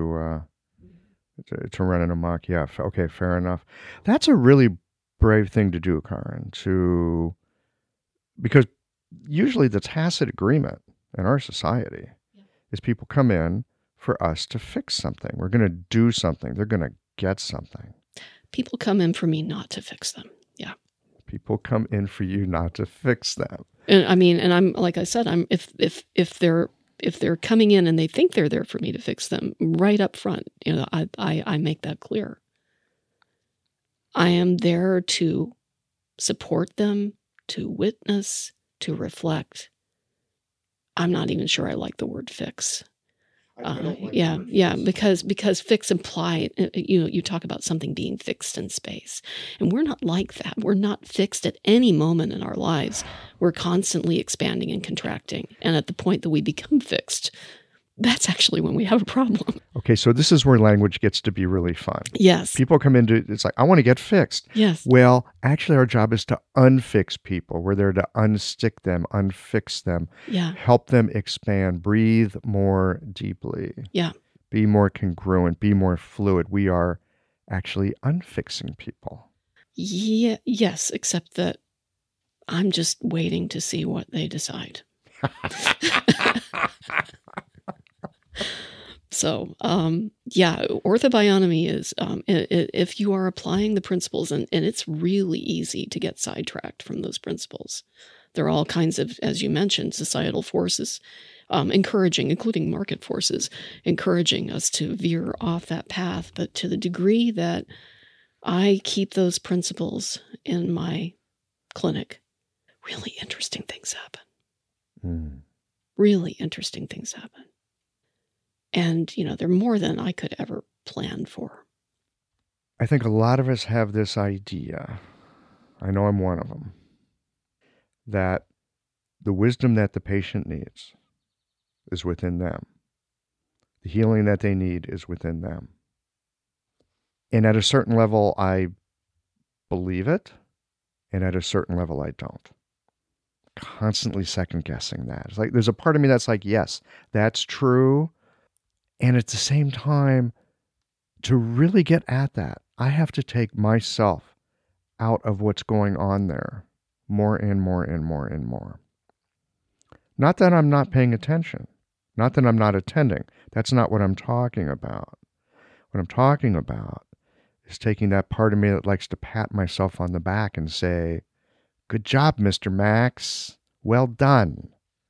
run in amok. Yeah, okay, fair enough. That's a really brave thing to do, Karen, because usually the tacit agreement in our society is people come in for us to fix something. We're going to do something. They're going to get something. People come in for me not to fix them. Yeah. People come in for you not to fix them. And I'm, like I said, if they're coming in and they think they're there for me to fix them, right up front, I make that clear. I am there to support them, to witness, to reflect. I'm not even sure I like the word fix. Yeah, because fix imply you talk about something being fixed in space, and we're not like that. We're not fixed at any moment in our lives. We're constantly expanding and contracting, and at the point that we become fixed, that's actually when we have a problem. Okay, so this is where language gets to be really fun. Yes. People come into it's like, I want to get fixed. Yes. Well, actually, our job is to unfix people. We're there to unstick them, unfix them, help them expand, breathe more deeply, be more congruent, be more fluid. We are actually unfixing people. Yeah, yes, except that I'm just waiting to see what they decide. So, orthobionomy is, if you are applying the principles, and it's really easy to get sidetracked from those principles. There are all kinds of, as you mentioned, societal forces encouraging, including market forces, encouraging us to veer off that path. But to the degree that I keep those principles in my clinic, really interesting things happen. Really interesting things happen. And, they're more than I could ever plan for. I think a lot of us have this idea, I know I'm one of them, that the wisdom that the patient needs is within them. The healing that they need is within them. And at a certain level, I believe it. And at a certain level, I don't. Constantly second guessing that. It's like, there's a part of me that's like, yes, that's true. And at the same time, to really get at that, I have to take myself out of what's going on there more and more and more and more. Not that I'm not paying attention. Not that I'm not attending. That's not what I'm talking about. What I'm talking about is taking that part of me that likes to pat myself on the back and say, good job, Mr. Max. Well done.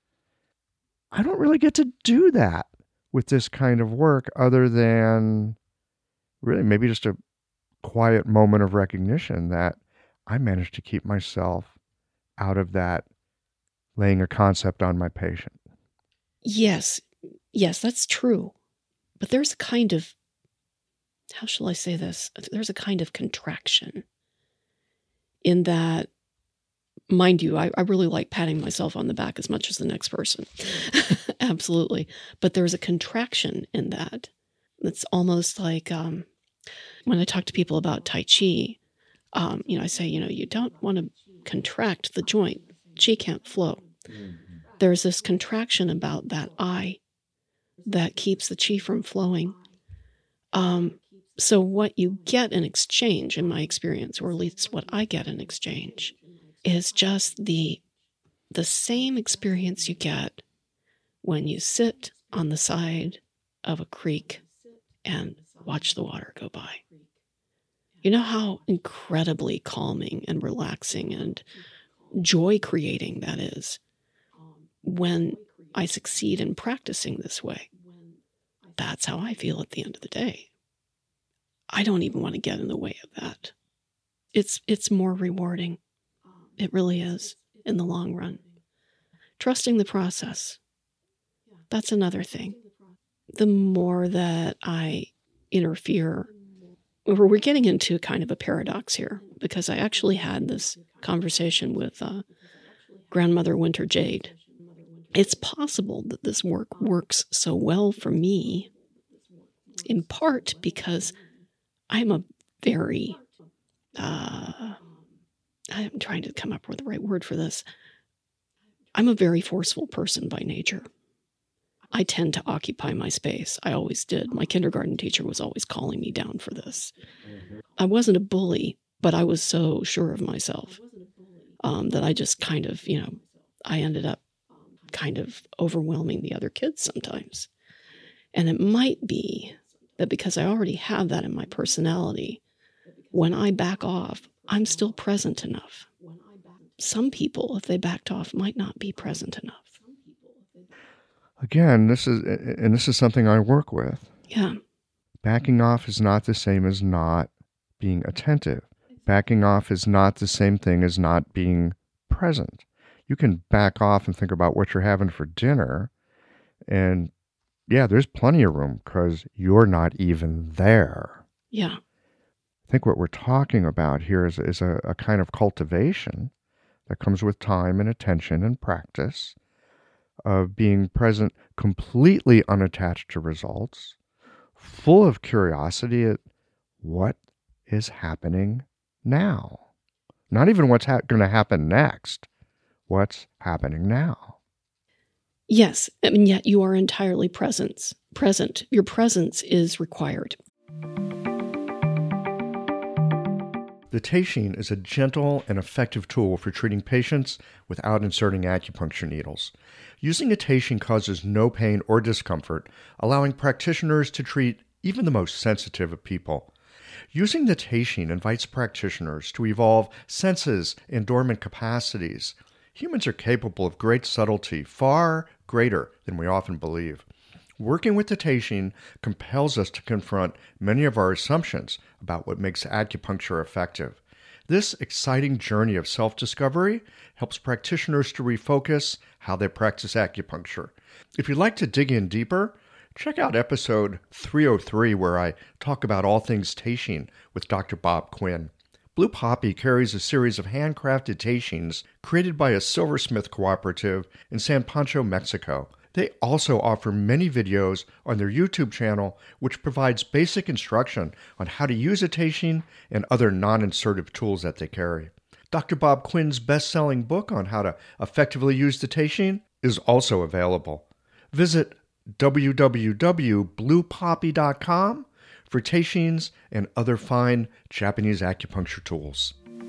I don't really get to do that with this kind of work, other than really maybe just a quiet moment of recognition that I managed to keep myself out of that laying a concept on my patient. Yes, that's true. But there's a kind of, how shall I say this? There's a kind of contraction in that, mind you, I really like patting myself on the back as much as the next person. Absolutely. But there's a contraction in that. It's almost like when I talk to people about Tai Chi, I say, you don't want to contract the joint. Chi can't flow. There's this contraction about that I that keeps the Chi from flowing. So what you get in exchange, in my experience, or at least what I get in exchange, is just the same experience you get when you sit on the side of a creek and watch the water go by. You know how incredibly calming and relaxing and joy-creating that is when I succeed in practicing this way. That's how I feel at the end of the day. I don't even want to get in the way of that. It's more rewarding. It really is, in the long run. Trusting the process. That's another thing. The more that I interfere, we're getting into kind of a paradox here, because I actually had this conversation with Grandmother Winter Jade. It's possible that this work works so well for me, in part because I'm a very... I'm trying to come up with the right word for this. I'm a very forceful person by nature. I tend to occupy my space. I always did. My kindergarten teacher was always calling me down for this. I wasn't a bully, but I was so sure of myself that I just kind of, I ended up kind of overwhelming the other kids sometimes. And it might be that because I already have that in my personality, when I back off, I'm still present enough. Some people, if they backed off, might not be present enough. Again, this is something I work with. Yeah. Backing off is not the same as not being attentive. Backing off is not the same thing as not being present. You can back off and think about what you're having for dinner and yeah, there's plenty of room because you're not even there. Yeah. I think what we're talking about here is a kind of cultivation that comes with time and attention and practice of being present completely unattached to results, full of curiosity at what is happening now. Not even what's going to happen next, what's happening now. Yes, and yet you are entirely present. Your presence is required. The Teishin is a gentle and effective tool for treating patients without inserting acupuncture needles. Using a Teishin causes no pain or discomfort, allowing practitioners to treat even the most sensitive of people. Using the Teishin invites practitioners to evolve senses and dormant capacities. Humans are capable of great subtlety, far greater than we often believe. Working with the Teishin compels us to confront many of our assumptions about what makes acupuncture effective. This exciting journey of self-discovery helps practitioners to refocus how they practice acupuncture. If you'd like to dig in deeper, check out episode 303 where I talk about all things Teishin with Dr. Bob Quinn. Blue Poppy carries a series of handcrafted Teishins created by a silversmith cooperative in San Pancho, Mexico. They also offer many videos on their YouTube channel, which provides basic instruction on how to use a Teishin and other non-insertive tools that they carry. Dr. Bob Quinn's best-selling book on how to effectively use the Teishin is also available. Visit www.bluepoppy.com for Teishins and other fine Japanese acupuncture tools.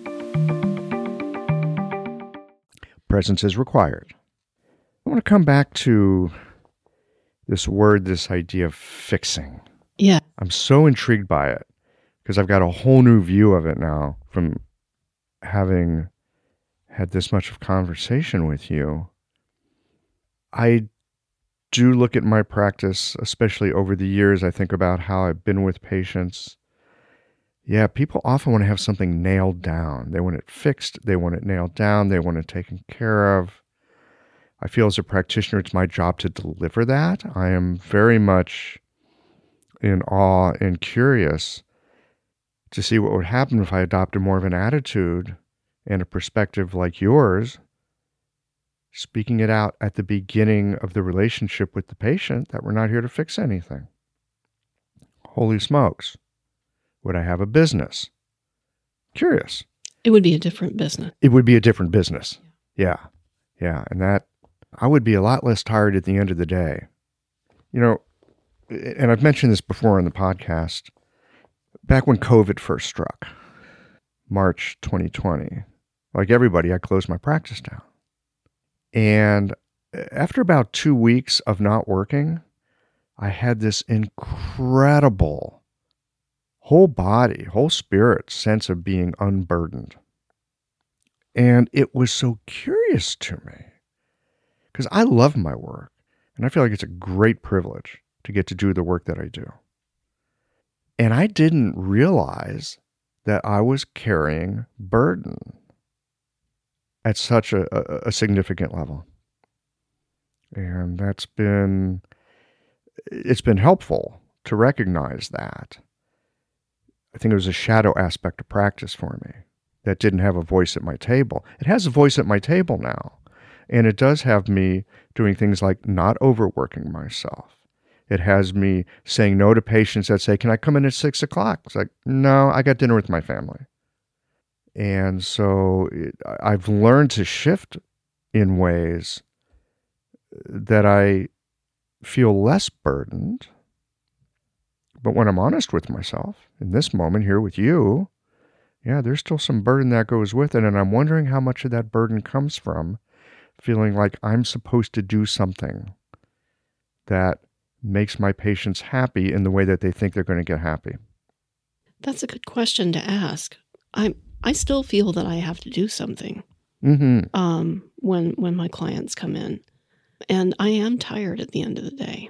Presence is required. I want to come back to this word, this idea of fixing. Yeah. I'm so intrigued by it because I've got a whole new view of it now from having had this much of conversation with you. I do look at my practice, especially over the years. I think about how I've been with patients. Yeah, people often want to have something nailed down. They want it fixed. They want it nailed down. They want it taken care of. I feel as a practitioner, it's my job to deliver that. I am very much in awe and curious to see what would happen if I adopted more of an attitude and a perspective like yours, speaking it out at the beginning of the relationship with the patient that we're not here to fix anything. Holy smokes. Would I have a business? Curious. It would be a different business. It would be a different business. Yeah. And that, I would be a lot less tired at the end of the day. You know, and I've mentioned this before on the podcast, back when COVID first struck, March 2020, like everybody, I closed my practice down. And after about 2 weeks of not working, I had this incredible whole body, whole spirit sense of being unburdened. And it was so curious to me because I love my work and I feel like it's a great privilege to get to do the work that I do. And I didn't realize that I was carrying burden at such a significant level. And it's been helpful to recognize that. I think it was a shadow aspect of practice for me that didn't have a voice at my table. It has a voice at my table now. And it does have me doing things like not overworking myself. It has me saying no to patients that say, can I come in at 6 o'clock? It's like, no, I got dinner with my family. And so I've learned to shift in ways that I feel less burdened. But when I'm honest with myself, in this moment here with you, yeah, there's still some burden that goes with it. And I'm wondering how much of that burden comes from feeling like I'm supposed to do something that makes my patients happy in the way that they think they're going to get happy. That's a good question to ask. I still feel that I have to do something when my clients come in. And I am tired at the end of the day.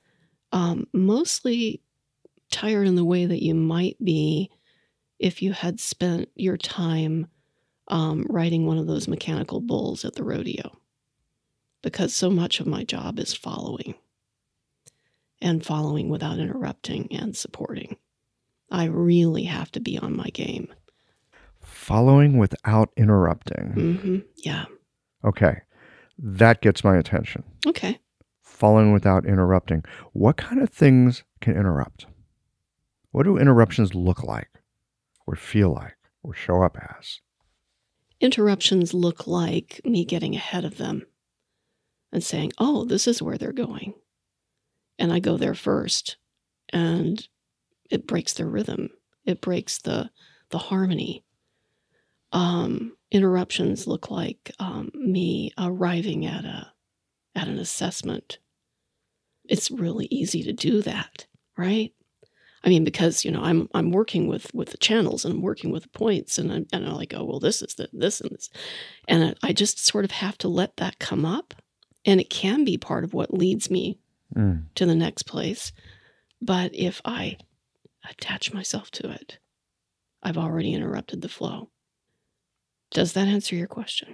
Mostly tired in the way that you might be if you had spent your time riding one of those mechanical bulls at the rodeo, because so much of my job is following. and following without interrupting and supporting. I really have to be on my game. Following without interrupting. Yeah. Okay. That gets my attention. Okay. Following without interrupting. What kind of things can interrupt? What do interruptions look like or feel like or show up as? Interruptions look like me getting ahead of them and saying, oh, this is where they're going. And I go there first, and it breaks their rhythm. It breaks the harmony. Interruptions look like me arriving at an assessment. It's really easy to do that, right? I mean, because I'm working with the channels, and I'm working with the points, and I'm like, oh well, this is this and this, and I just sort of have to let that come up, and it can be part of what leads me to the next place. But if I attach myself to it, I've already interrupted the flow. Does that answer your question?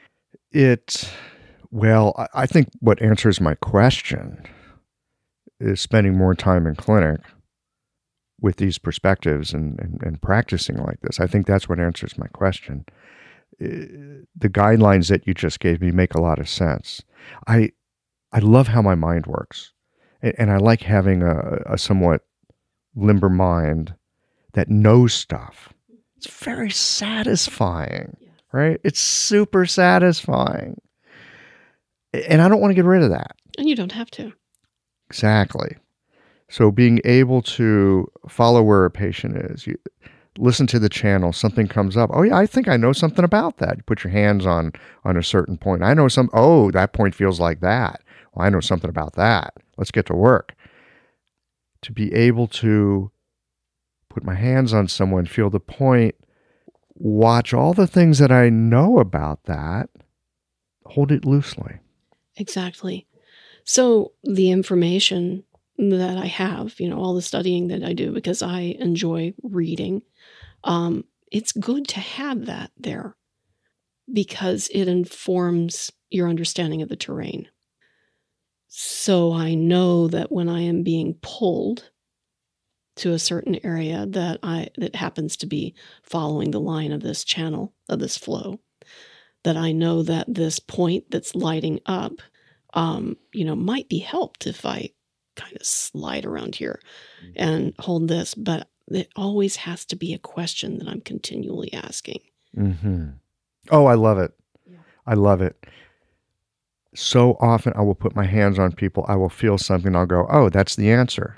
Well, I think what answers my question is spending more time in clinic with these perspectives and practicing like this. I think that's what answers my question. The guidelines that you just gave me make a lot of sense. I love how my mind works. And I like having a somewhat limber mind that knows stuff. It's very satisfying, right? It's super satisfying. And I don't want to get rid of that. And you don't have to. Exactly. So being able to follow where a patient is, you listen to the channel, something comes up. Oh yeah, I think I know something about that. You put your hands on a certain point. I know that point feels like that. Well, I know something about that. Let's get to work. To be able to put my hands on someone, feel the point, watch all the things that I know about that, hold it loosely. Exactly. So the information that I have, all the studying that I do, because I enjoy reading, it's good to have that there because it informs your understanding of the terrain. So I know that when I am being pulled to a certain area that happens to be following the line of this channel, of this flow, that I know that this point that's lighting up, might be helped if I kind of slide around here and hold this, but it always has to be a question that I'm continually asking. Mm-hmm. Oh, I love it. Yeah. I love it. So often I will put my hands on people. I will feel something. I'll go, oh, that's the answer.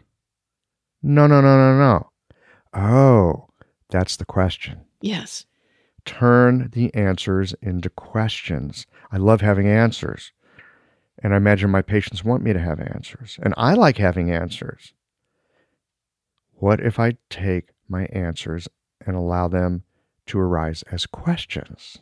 No. Oh, that's the question. Yes. Turn the answers into questions. I love having answers. And I imagine my patients want me to have answers. And I like having answers. What if I take my answers and allow them to arise as questions?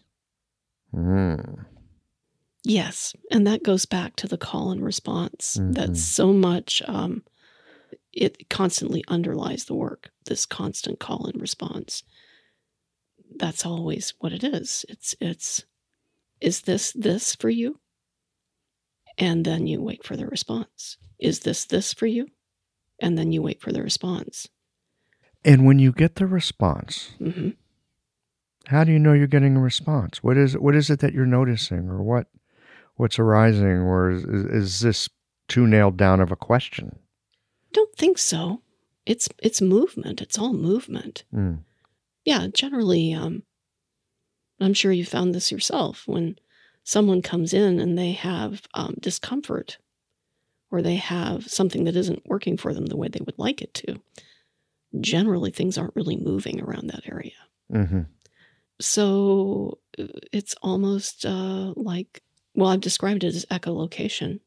Yes. And that goes back to the call and response. Mm-hmm. That's so much, it constantly underlies the work, this constant call and response. That's always what it is. Is this for you? And then you wait for the response. Is this for you? And then you wait for the response. And when you get the response, mm-hmm. How do you know you're getting a response? What is it that you're noticing, or what's arising, or is this too nailed down of a question? I don't think so. It's movement. It's all movement. Yeah, generally, I'm sure you found this yourself when someone comes in and they have discomfort, or they have something that isn't working for them the way they would like it to. Generally, things aren't really moving around that area. Mm-hmm. So it's almost I've described it as echolocation.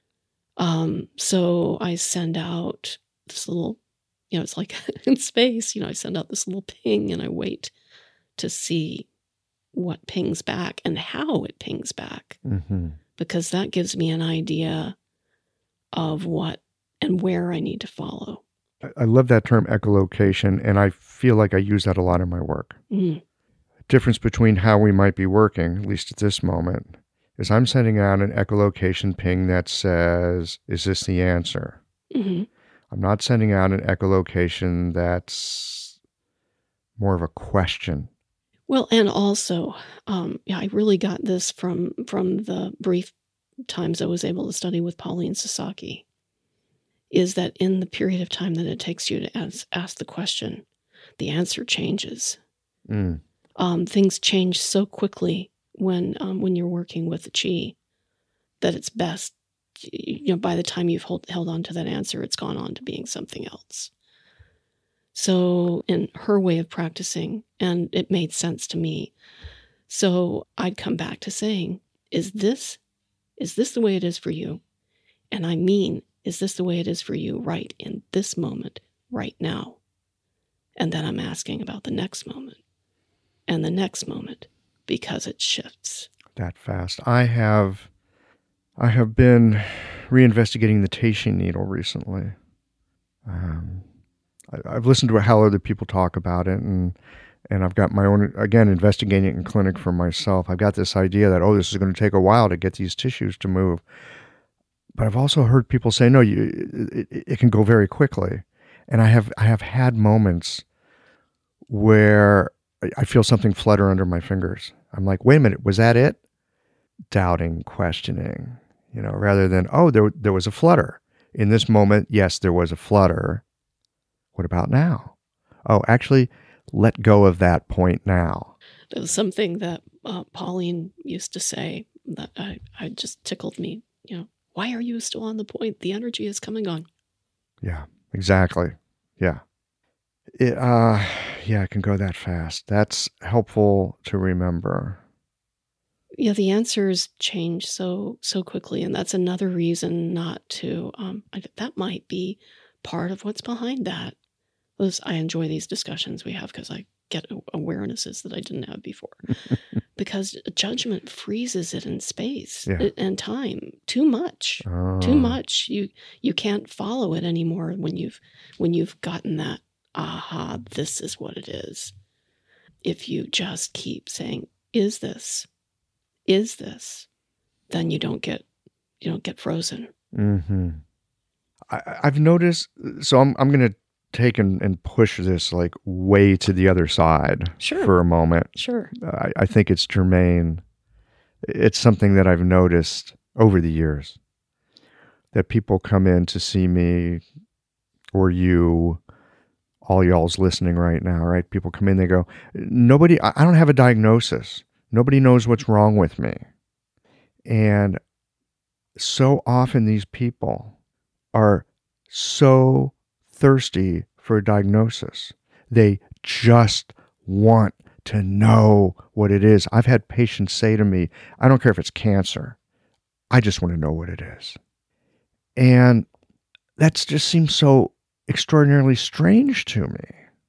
So I send out this little, it's like in space, I send out this little ping and I wait to see what pings back and how it pings back. Mm-hmm. Because that gives me an idea of what and where I need to follow. I love that term echolocation, and I feel like I use that a lot in my work. Mm. Difference between how we might be working, at least at this moment, is I'm sending out an echolocation ping that says, is this the answer? Hmm. I'm not sending out an echolocation that's more of a question. Well, and also, yeah, I really got this from the brief times I was able to study with Pauline Sasaki, is that in the period of time that it takes you to ask the question, the answer changes. Mm. Things change so quickly when you're working with the chi that it's best, by the time you've held on to that answer, it's gone on to being something else. So in her way of practicing, and it made sense to me. So I'd come back to saying, is this the way it is for you? And I mean, is this the way it is for you right in this moment, right now? And then I'm asking about the next moment and the next moment, because it shifts. That fast. I have been reinvestigating the Teishin needle recently. I've listened to how other people talk about it, and I've got my own, again, investigating it in clinic for myself. I've got this idea that, this is going to take a while to get these tissues to move. But I've also heard people say, no, it can go very quickly. And I have had moments where I feel something flutter under my fingers. I'm like, wait a minute, was that it? Doubting, questioning, rather than, there was a flutter. In this moment, yes, there was a flutter. What about now? Actually, let go of that point now. It was something that Pauline used to say that I just tickled me. Why are you still on the point? The energy is coming on. Yeah, exactly. Yeah. It can go that fast. That's helpful to remember. Yeah, the answers change so quickly, and that's another reason not to. That might be part of what's behind that. I enjoy these discussions we have because I get awarenesses that I didn't have before. Because judgment freezes it in space and time too much. Too much. You can't follow it anymore when you've gotten that. Aha, this is what it is. If you just keep saying, "Is this?" Then you don't get frozen. Mm-hmm. I've noticed. So I'm going to take and push this like way to the other side for a moment. Sure. I think it's germane. It's something that I've noticed over the years, that people come in to see me, or you, all y'all's listening right now, right? People come in, they go, I don't have a diagnosis. Nobody knows what's wrong with me. And so often these people are so thirsty for a diagnosis. They just want to know what it is. I've had patients say to me, I don't care if it's cancer. I just want to know what it is. And that just seems so extraordinarily strange to me.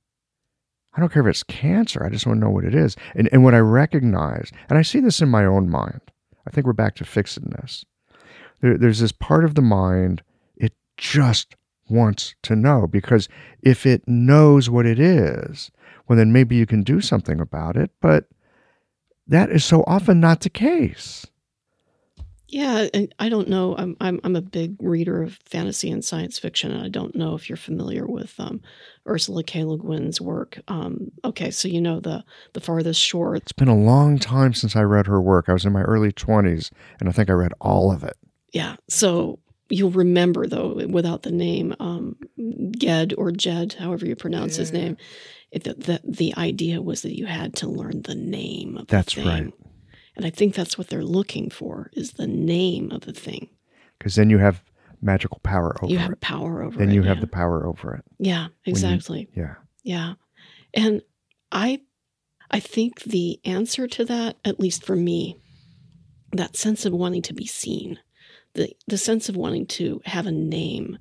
I don't care if it's cancer. I just want to know what it is. And what I recognize, and I see this in my own mind, I think we're back to fixedness. There's this part of the mind, it just wants to know, because if it knows what it is, well, then maybe you can do something about it. But that is so often not the case. Yeah, I don't know. I'm a big reader of fantasy and science fiction, and I don't know if you're familiar with Ursula K. Le Guin's work. Okay, so the Farthest Shore. It's been a long time since I read her work. I was in my early 20s, and I think I read all of it. Yeah, so you'll remember, though, without the name, Ged or Jed, however you pronounce his name, the idea was that you had to learn the name of the thing. That's right. And I think that's what they're looking for, is the name of the thing. Because then you have magical power over it. You have power over it. Then you have the power over it. Yeah, exactly. Yeah. And I think the answer to that, at least for me, that sense of wanting to be seen, the sense of wanting to have a name,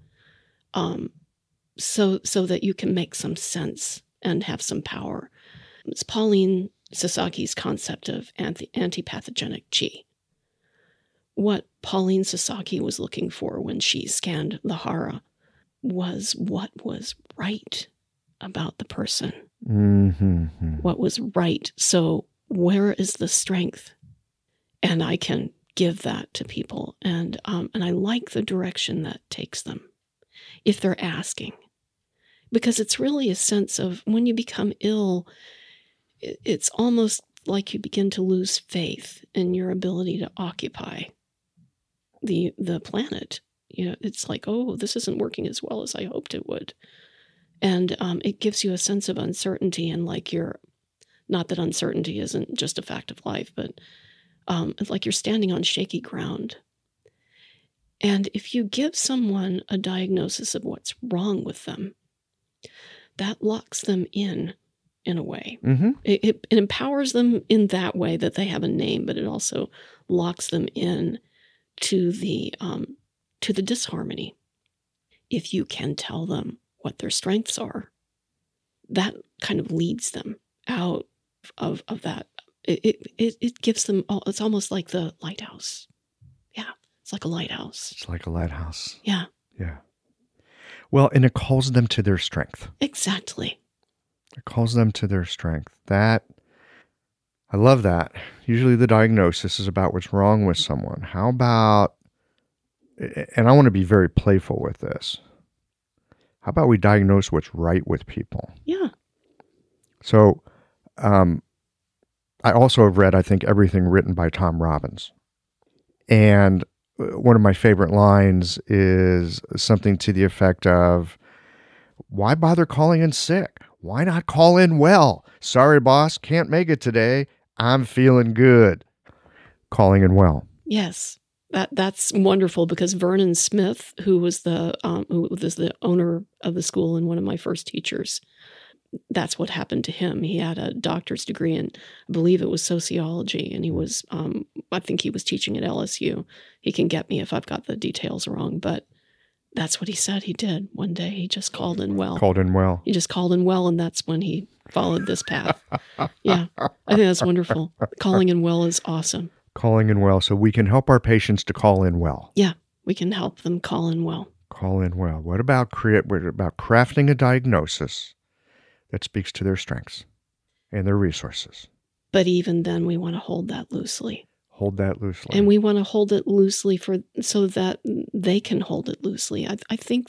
so that you can make some sense and have some power. It's Pauline Sasaki's concept of antipathogenic chi. What Pauline Sasaki was looking for when she scanned the hara was what was right about the person. Mm-hmm. What was right. So where is the strength? And I can give that to people. And I like the direction that takes them. if they're asking. Because it's really a sense of when you become ill, it's almost like you begin to lose faith in your ability to occupy the planet. It's like, oh, this isn't working as well as I hoped it would. And it gives you a sense of uncertainty, and like not that uncertainty isn't just a fact of life, but it's like you're standing on shaky ground. And if you give someone a diagnosis of what's wrong with them, that locks them in a way. Mm-hmm. It empowers them in that way that they have a name, but it also locks them in to the disharmony. If you can tell them what their strengths are, that kind of leads them out of that. It gives them, it's almost like the lighthouse. Yeah, it's like a lighthouse. It's like a lighthouse. Yeah. Yeah. Well, and it calls them to their strength. Exactly. It calls them to their strength. I love that. Usually the diagnosis is about what's wrong with someone. How about, and I want to be very playful with this, how about we diagnose what's right with people? Yeah. So I also have read, I think, everything written by Tom Robbins. And one of my favorite lines is something to the effect of, why bother calling in sick? Why not call in well? Sorry, boss, can't make it today. I'm feeling good. Calling in well. Yes. That's wonderful, because Vernon Smith, who was the owner of the school and one of my first teachers, that's what happened to him. He had a doctor's degree in, I believe it was sociology, and he was, I think he was teaching at LSU. He can get me if I've got the details wrong, but that's what he said he did one day. He just called in well. Called in well. He just called in well, and that's when he followed this path. Yeah, I think that's wonderful. Calling in well is awesome. Calling in well, so we can help our patients to call in well. Yeah, we can help them call in well. Call in well. What about crafting a diagnosis that speaks to their strengths and their resources? But even then, we want to hold that loosely. Hold that loosely. And we want to hold it loosely so that they can hold it loosely. I think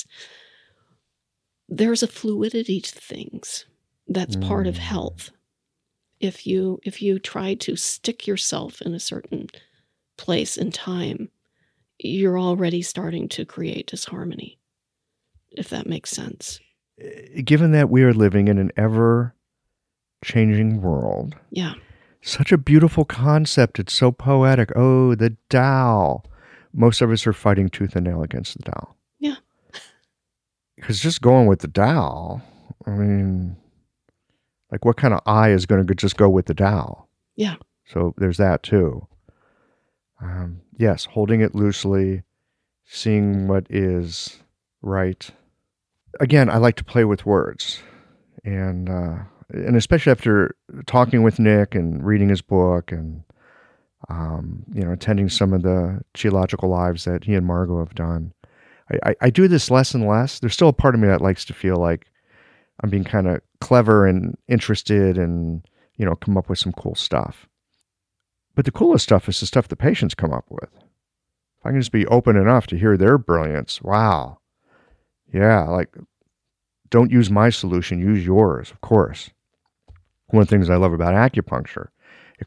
there's a fluidity to things that's part of health. If you try to stick yourself in a certain place and time, you're already starting to create disharmony, if that makes sense. Given that we are living in an ever-changing world, yeah, such a beautiful concept. It's so poetic. Oh, the Tao. Most of us are fighting tooth and nail against the Tao. Yeah. Because just going with the Tao, I mean, like what kind of eye is going to just go with the Tao? Yeah. So there's that too. Yes, holding it loosely, seeing what is right. Again, I like to play with words. And especially after talking with Nick and reading his book and, attending some of the Qiological Lives that he and Margot have done, I do this less and less. There's still a part of me that likes to feel like I'm being kind of clever and interested and, come up with some cool stuff. But the coolest stuff is the stuff the patients come up with. If I can just be open enough to hear their brilliance, wow. Yeah, like, don't use my solution, use yours, of course. One of the things I love about acupuncture, it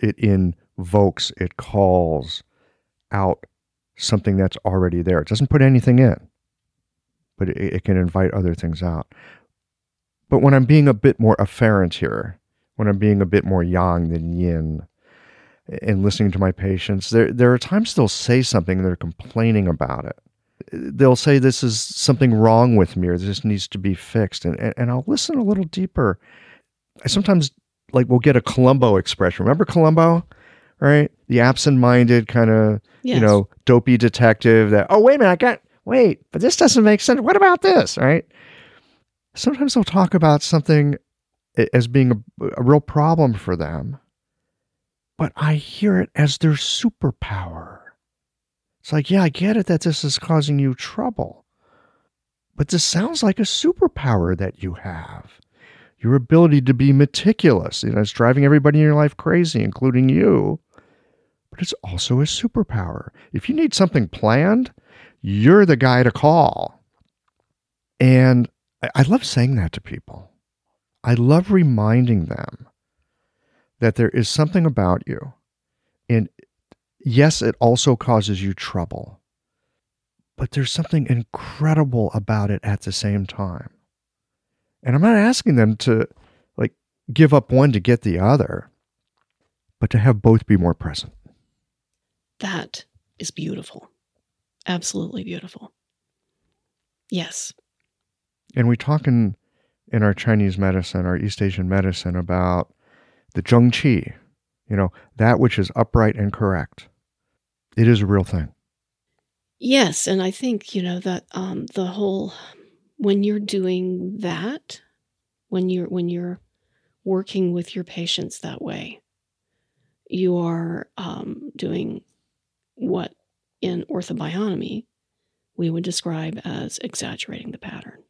calls out something that's already there. It doesn't put anything in, but it can invite other things out. But when I'm being a bit more afferent here, when I'm being a bit more yang than yin, and listening to my patients, there are times they'll say something and they're complaining about it. They'll say, this is something wrong with me, or this needs to be fixed. And I'll listen a little deeper. I sometimes we'll get a Columbo expression. Remember Columbo, right? The absent-minded kind of, yes. Dopey detective that, oh, wait a minute, but this doesn't make sense. What about this, right? Sometimes they'll talk about something as being a real problem for them, but I hear it as their superpower. It's like, yeah, I get it that this is causing you trouble, but this sounds like a superpower that you have. Your ability to be meticulous, it's driving everybody in your life crazy, including you, but it's also a superpower. If you need something planned, you're the guy to call. And I love saying that to people. I love reminding them that there is something about you. And yes, it also causes you trouble, but there's something incredible about it at the same time. And I'm not asking them to give up one to get the other, but to have both be more present. That is beautiful. Absolutely beautiful. Yes. And we talk in our Chinese medicine, our East Asian medicine, about the zheng qi, that which is upright and correct. It is a real thing. Yes, and I think, that the whole, when you're doing that, when you're working with your patients that way, you are doing what in orthobionomy we would describe as exaggerating the pattern.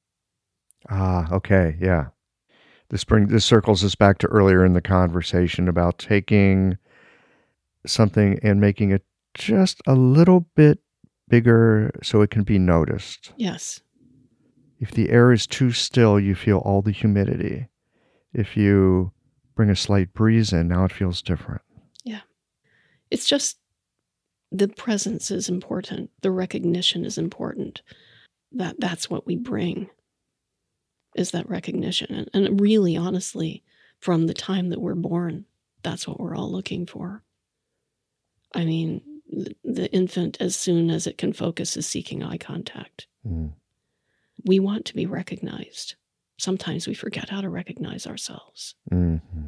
Ah, okay, yeah. This circles us back to earlier in the conversation about taking something and making it just a little bit bigger so it can be noticed. Yes. If the air is too still, you feel all the humidity. If you bring a slight breeze in, now it feels different. Yeah. It's just the presence is important. The recognition is important. That's what we bring, is that recognition. And really, honestly, from the time that we're born, that's what we're all looking for. I mean, the infant, as soon as it can focus, is seeking eye contact. Mm. We want to be recognized. Sometimes we forget how to recognize ourselves. Mm-hmm.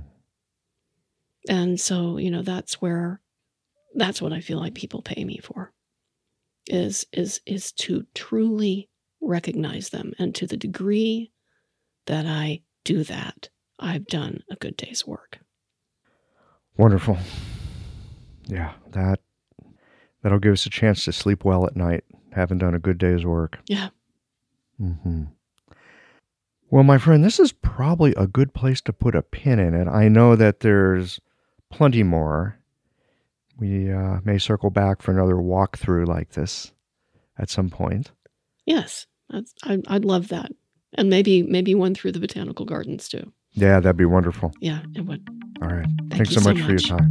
And so, that's what I feel like people pay me for, is to truly recognize them. And to the degree that I do that, I've done a good day's work. Wonderful. Yeah, that'll give us a chance to sleep well at night, having done a good day's work. Yeah. Mm-hmm. Well, my friend, this is probably a good place to put a pin in it. I know that there's plenty more. We may circle back for another walkthrough like this at some point. Yes, I'd love that. And maybe one through the botanical gardens too. Yeah, that'd be wonderful. Yeah, it would. All right. Thank Thanks you so much for your time.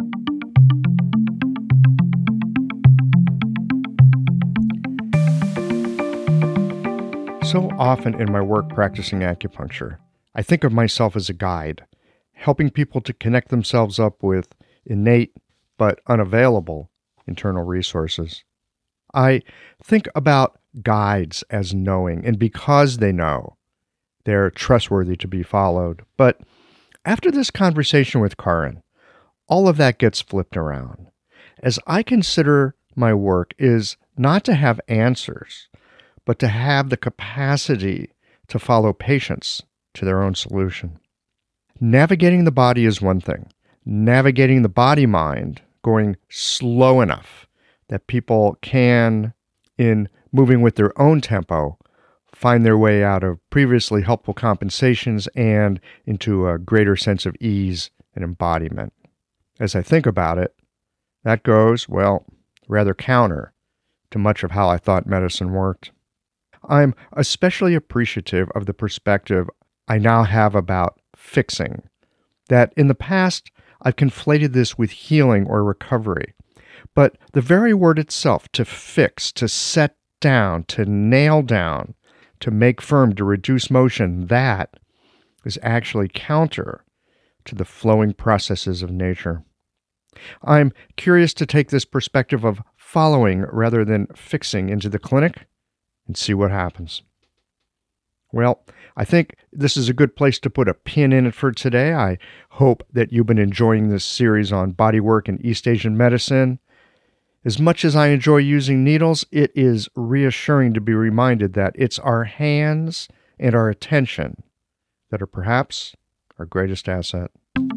So often in my work practicing acupuncture, I think of myself as a guide, helping people to connect themselves up with innate but unavailable internal resources. I think about guides as knowing, and because they know, they're trustworthy to be followed. But after this conversation with Karin, all of that gets flipped around, as I consider my work is not to have answers, but to have the capacity to follow patients to their own solution. Navigating the body is one thing. Navigating the body-mind, going slow enough that people can, in moving with their own tempo, find their way out of previously helpful compensations and into a greater sense of ease and embodiment. As I think about it, that goes, rather counter to much of how I thought medicine worked. I'm especially appreciative of the perspective I now have about fixing, that in the past I've conflated this with healing or recovery. But the very word itself, to fix, to set down, to nail down, to make firm, to reduce motion, that is actually counter to the flowing processes of nature. I'm curious to take this perspective of following rather than fixing into the clinic and see what happens. Well, I think this is a good place to put a pin in it for today. I hope that you've been enjoying this series on bodywork and East Asian medicine. As much as I enjoy using needles, it is reassuring to be reminded that it's our hands and our attention that are perhaps our greatest asset.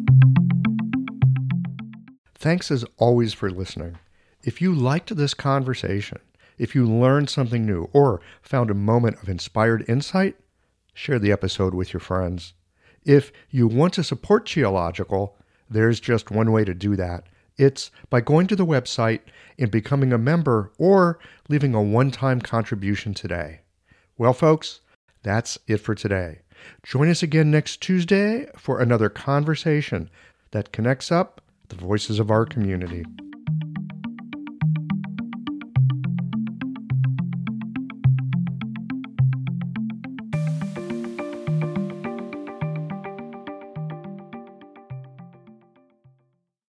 Thanks as always for listening. If you liked this conversation, if you learned something new or found a moment of inspired insight, share the episode with your friends. If you want to support Qiological, there's just one way to do that. It's by going to the website and becoming a member or leaving a one-time contribution today. Well, folks, that's it for today. Join us again next Tuesday for another conversation that connects up the voices of our community.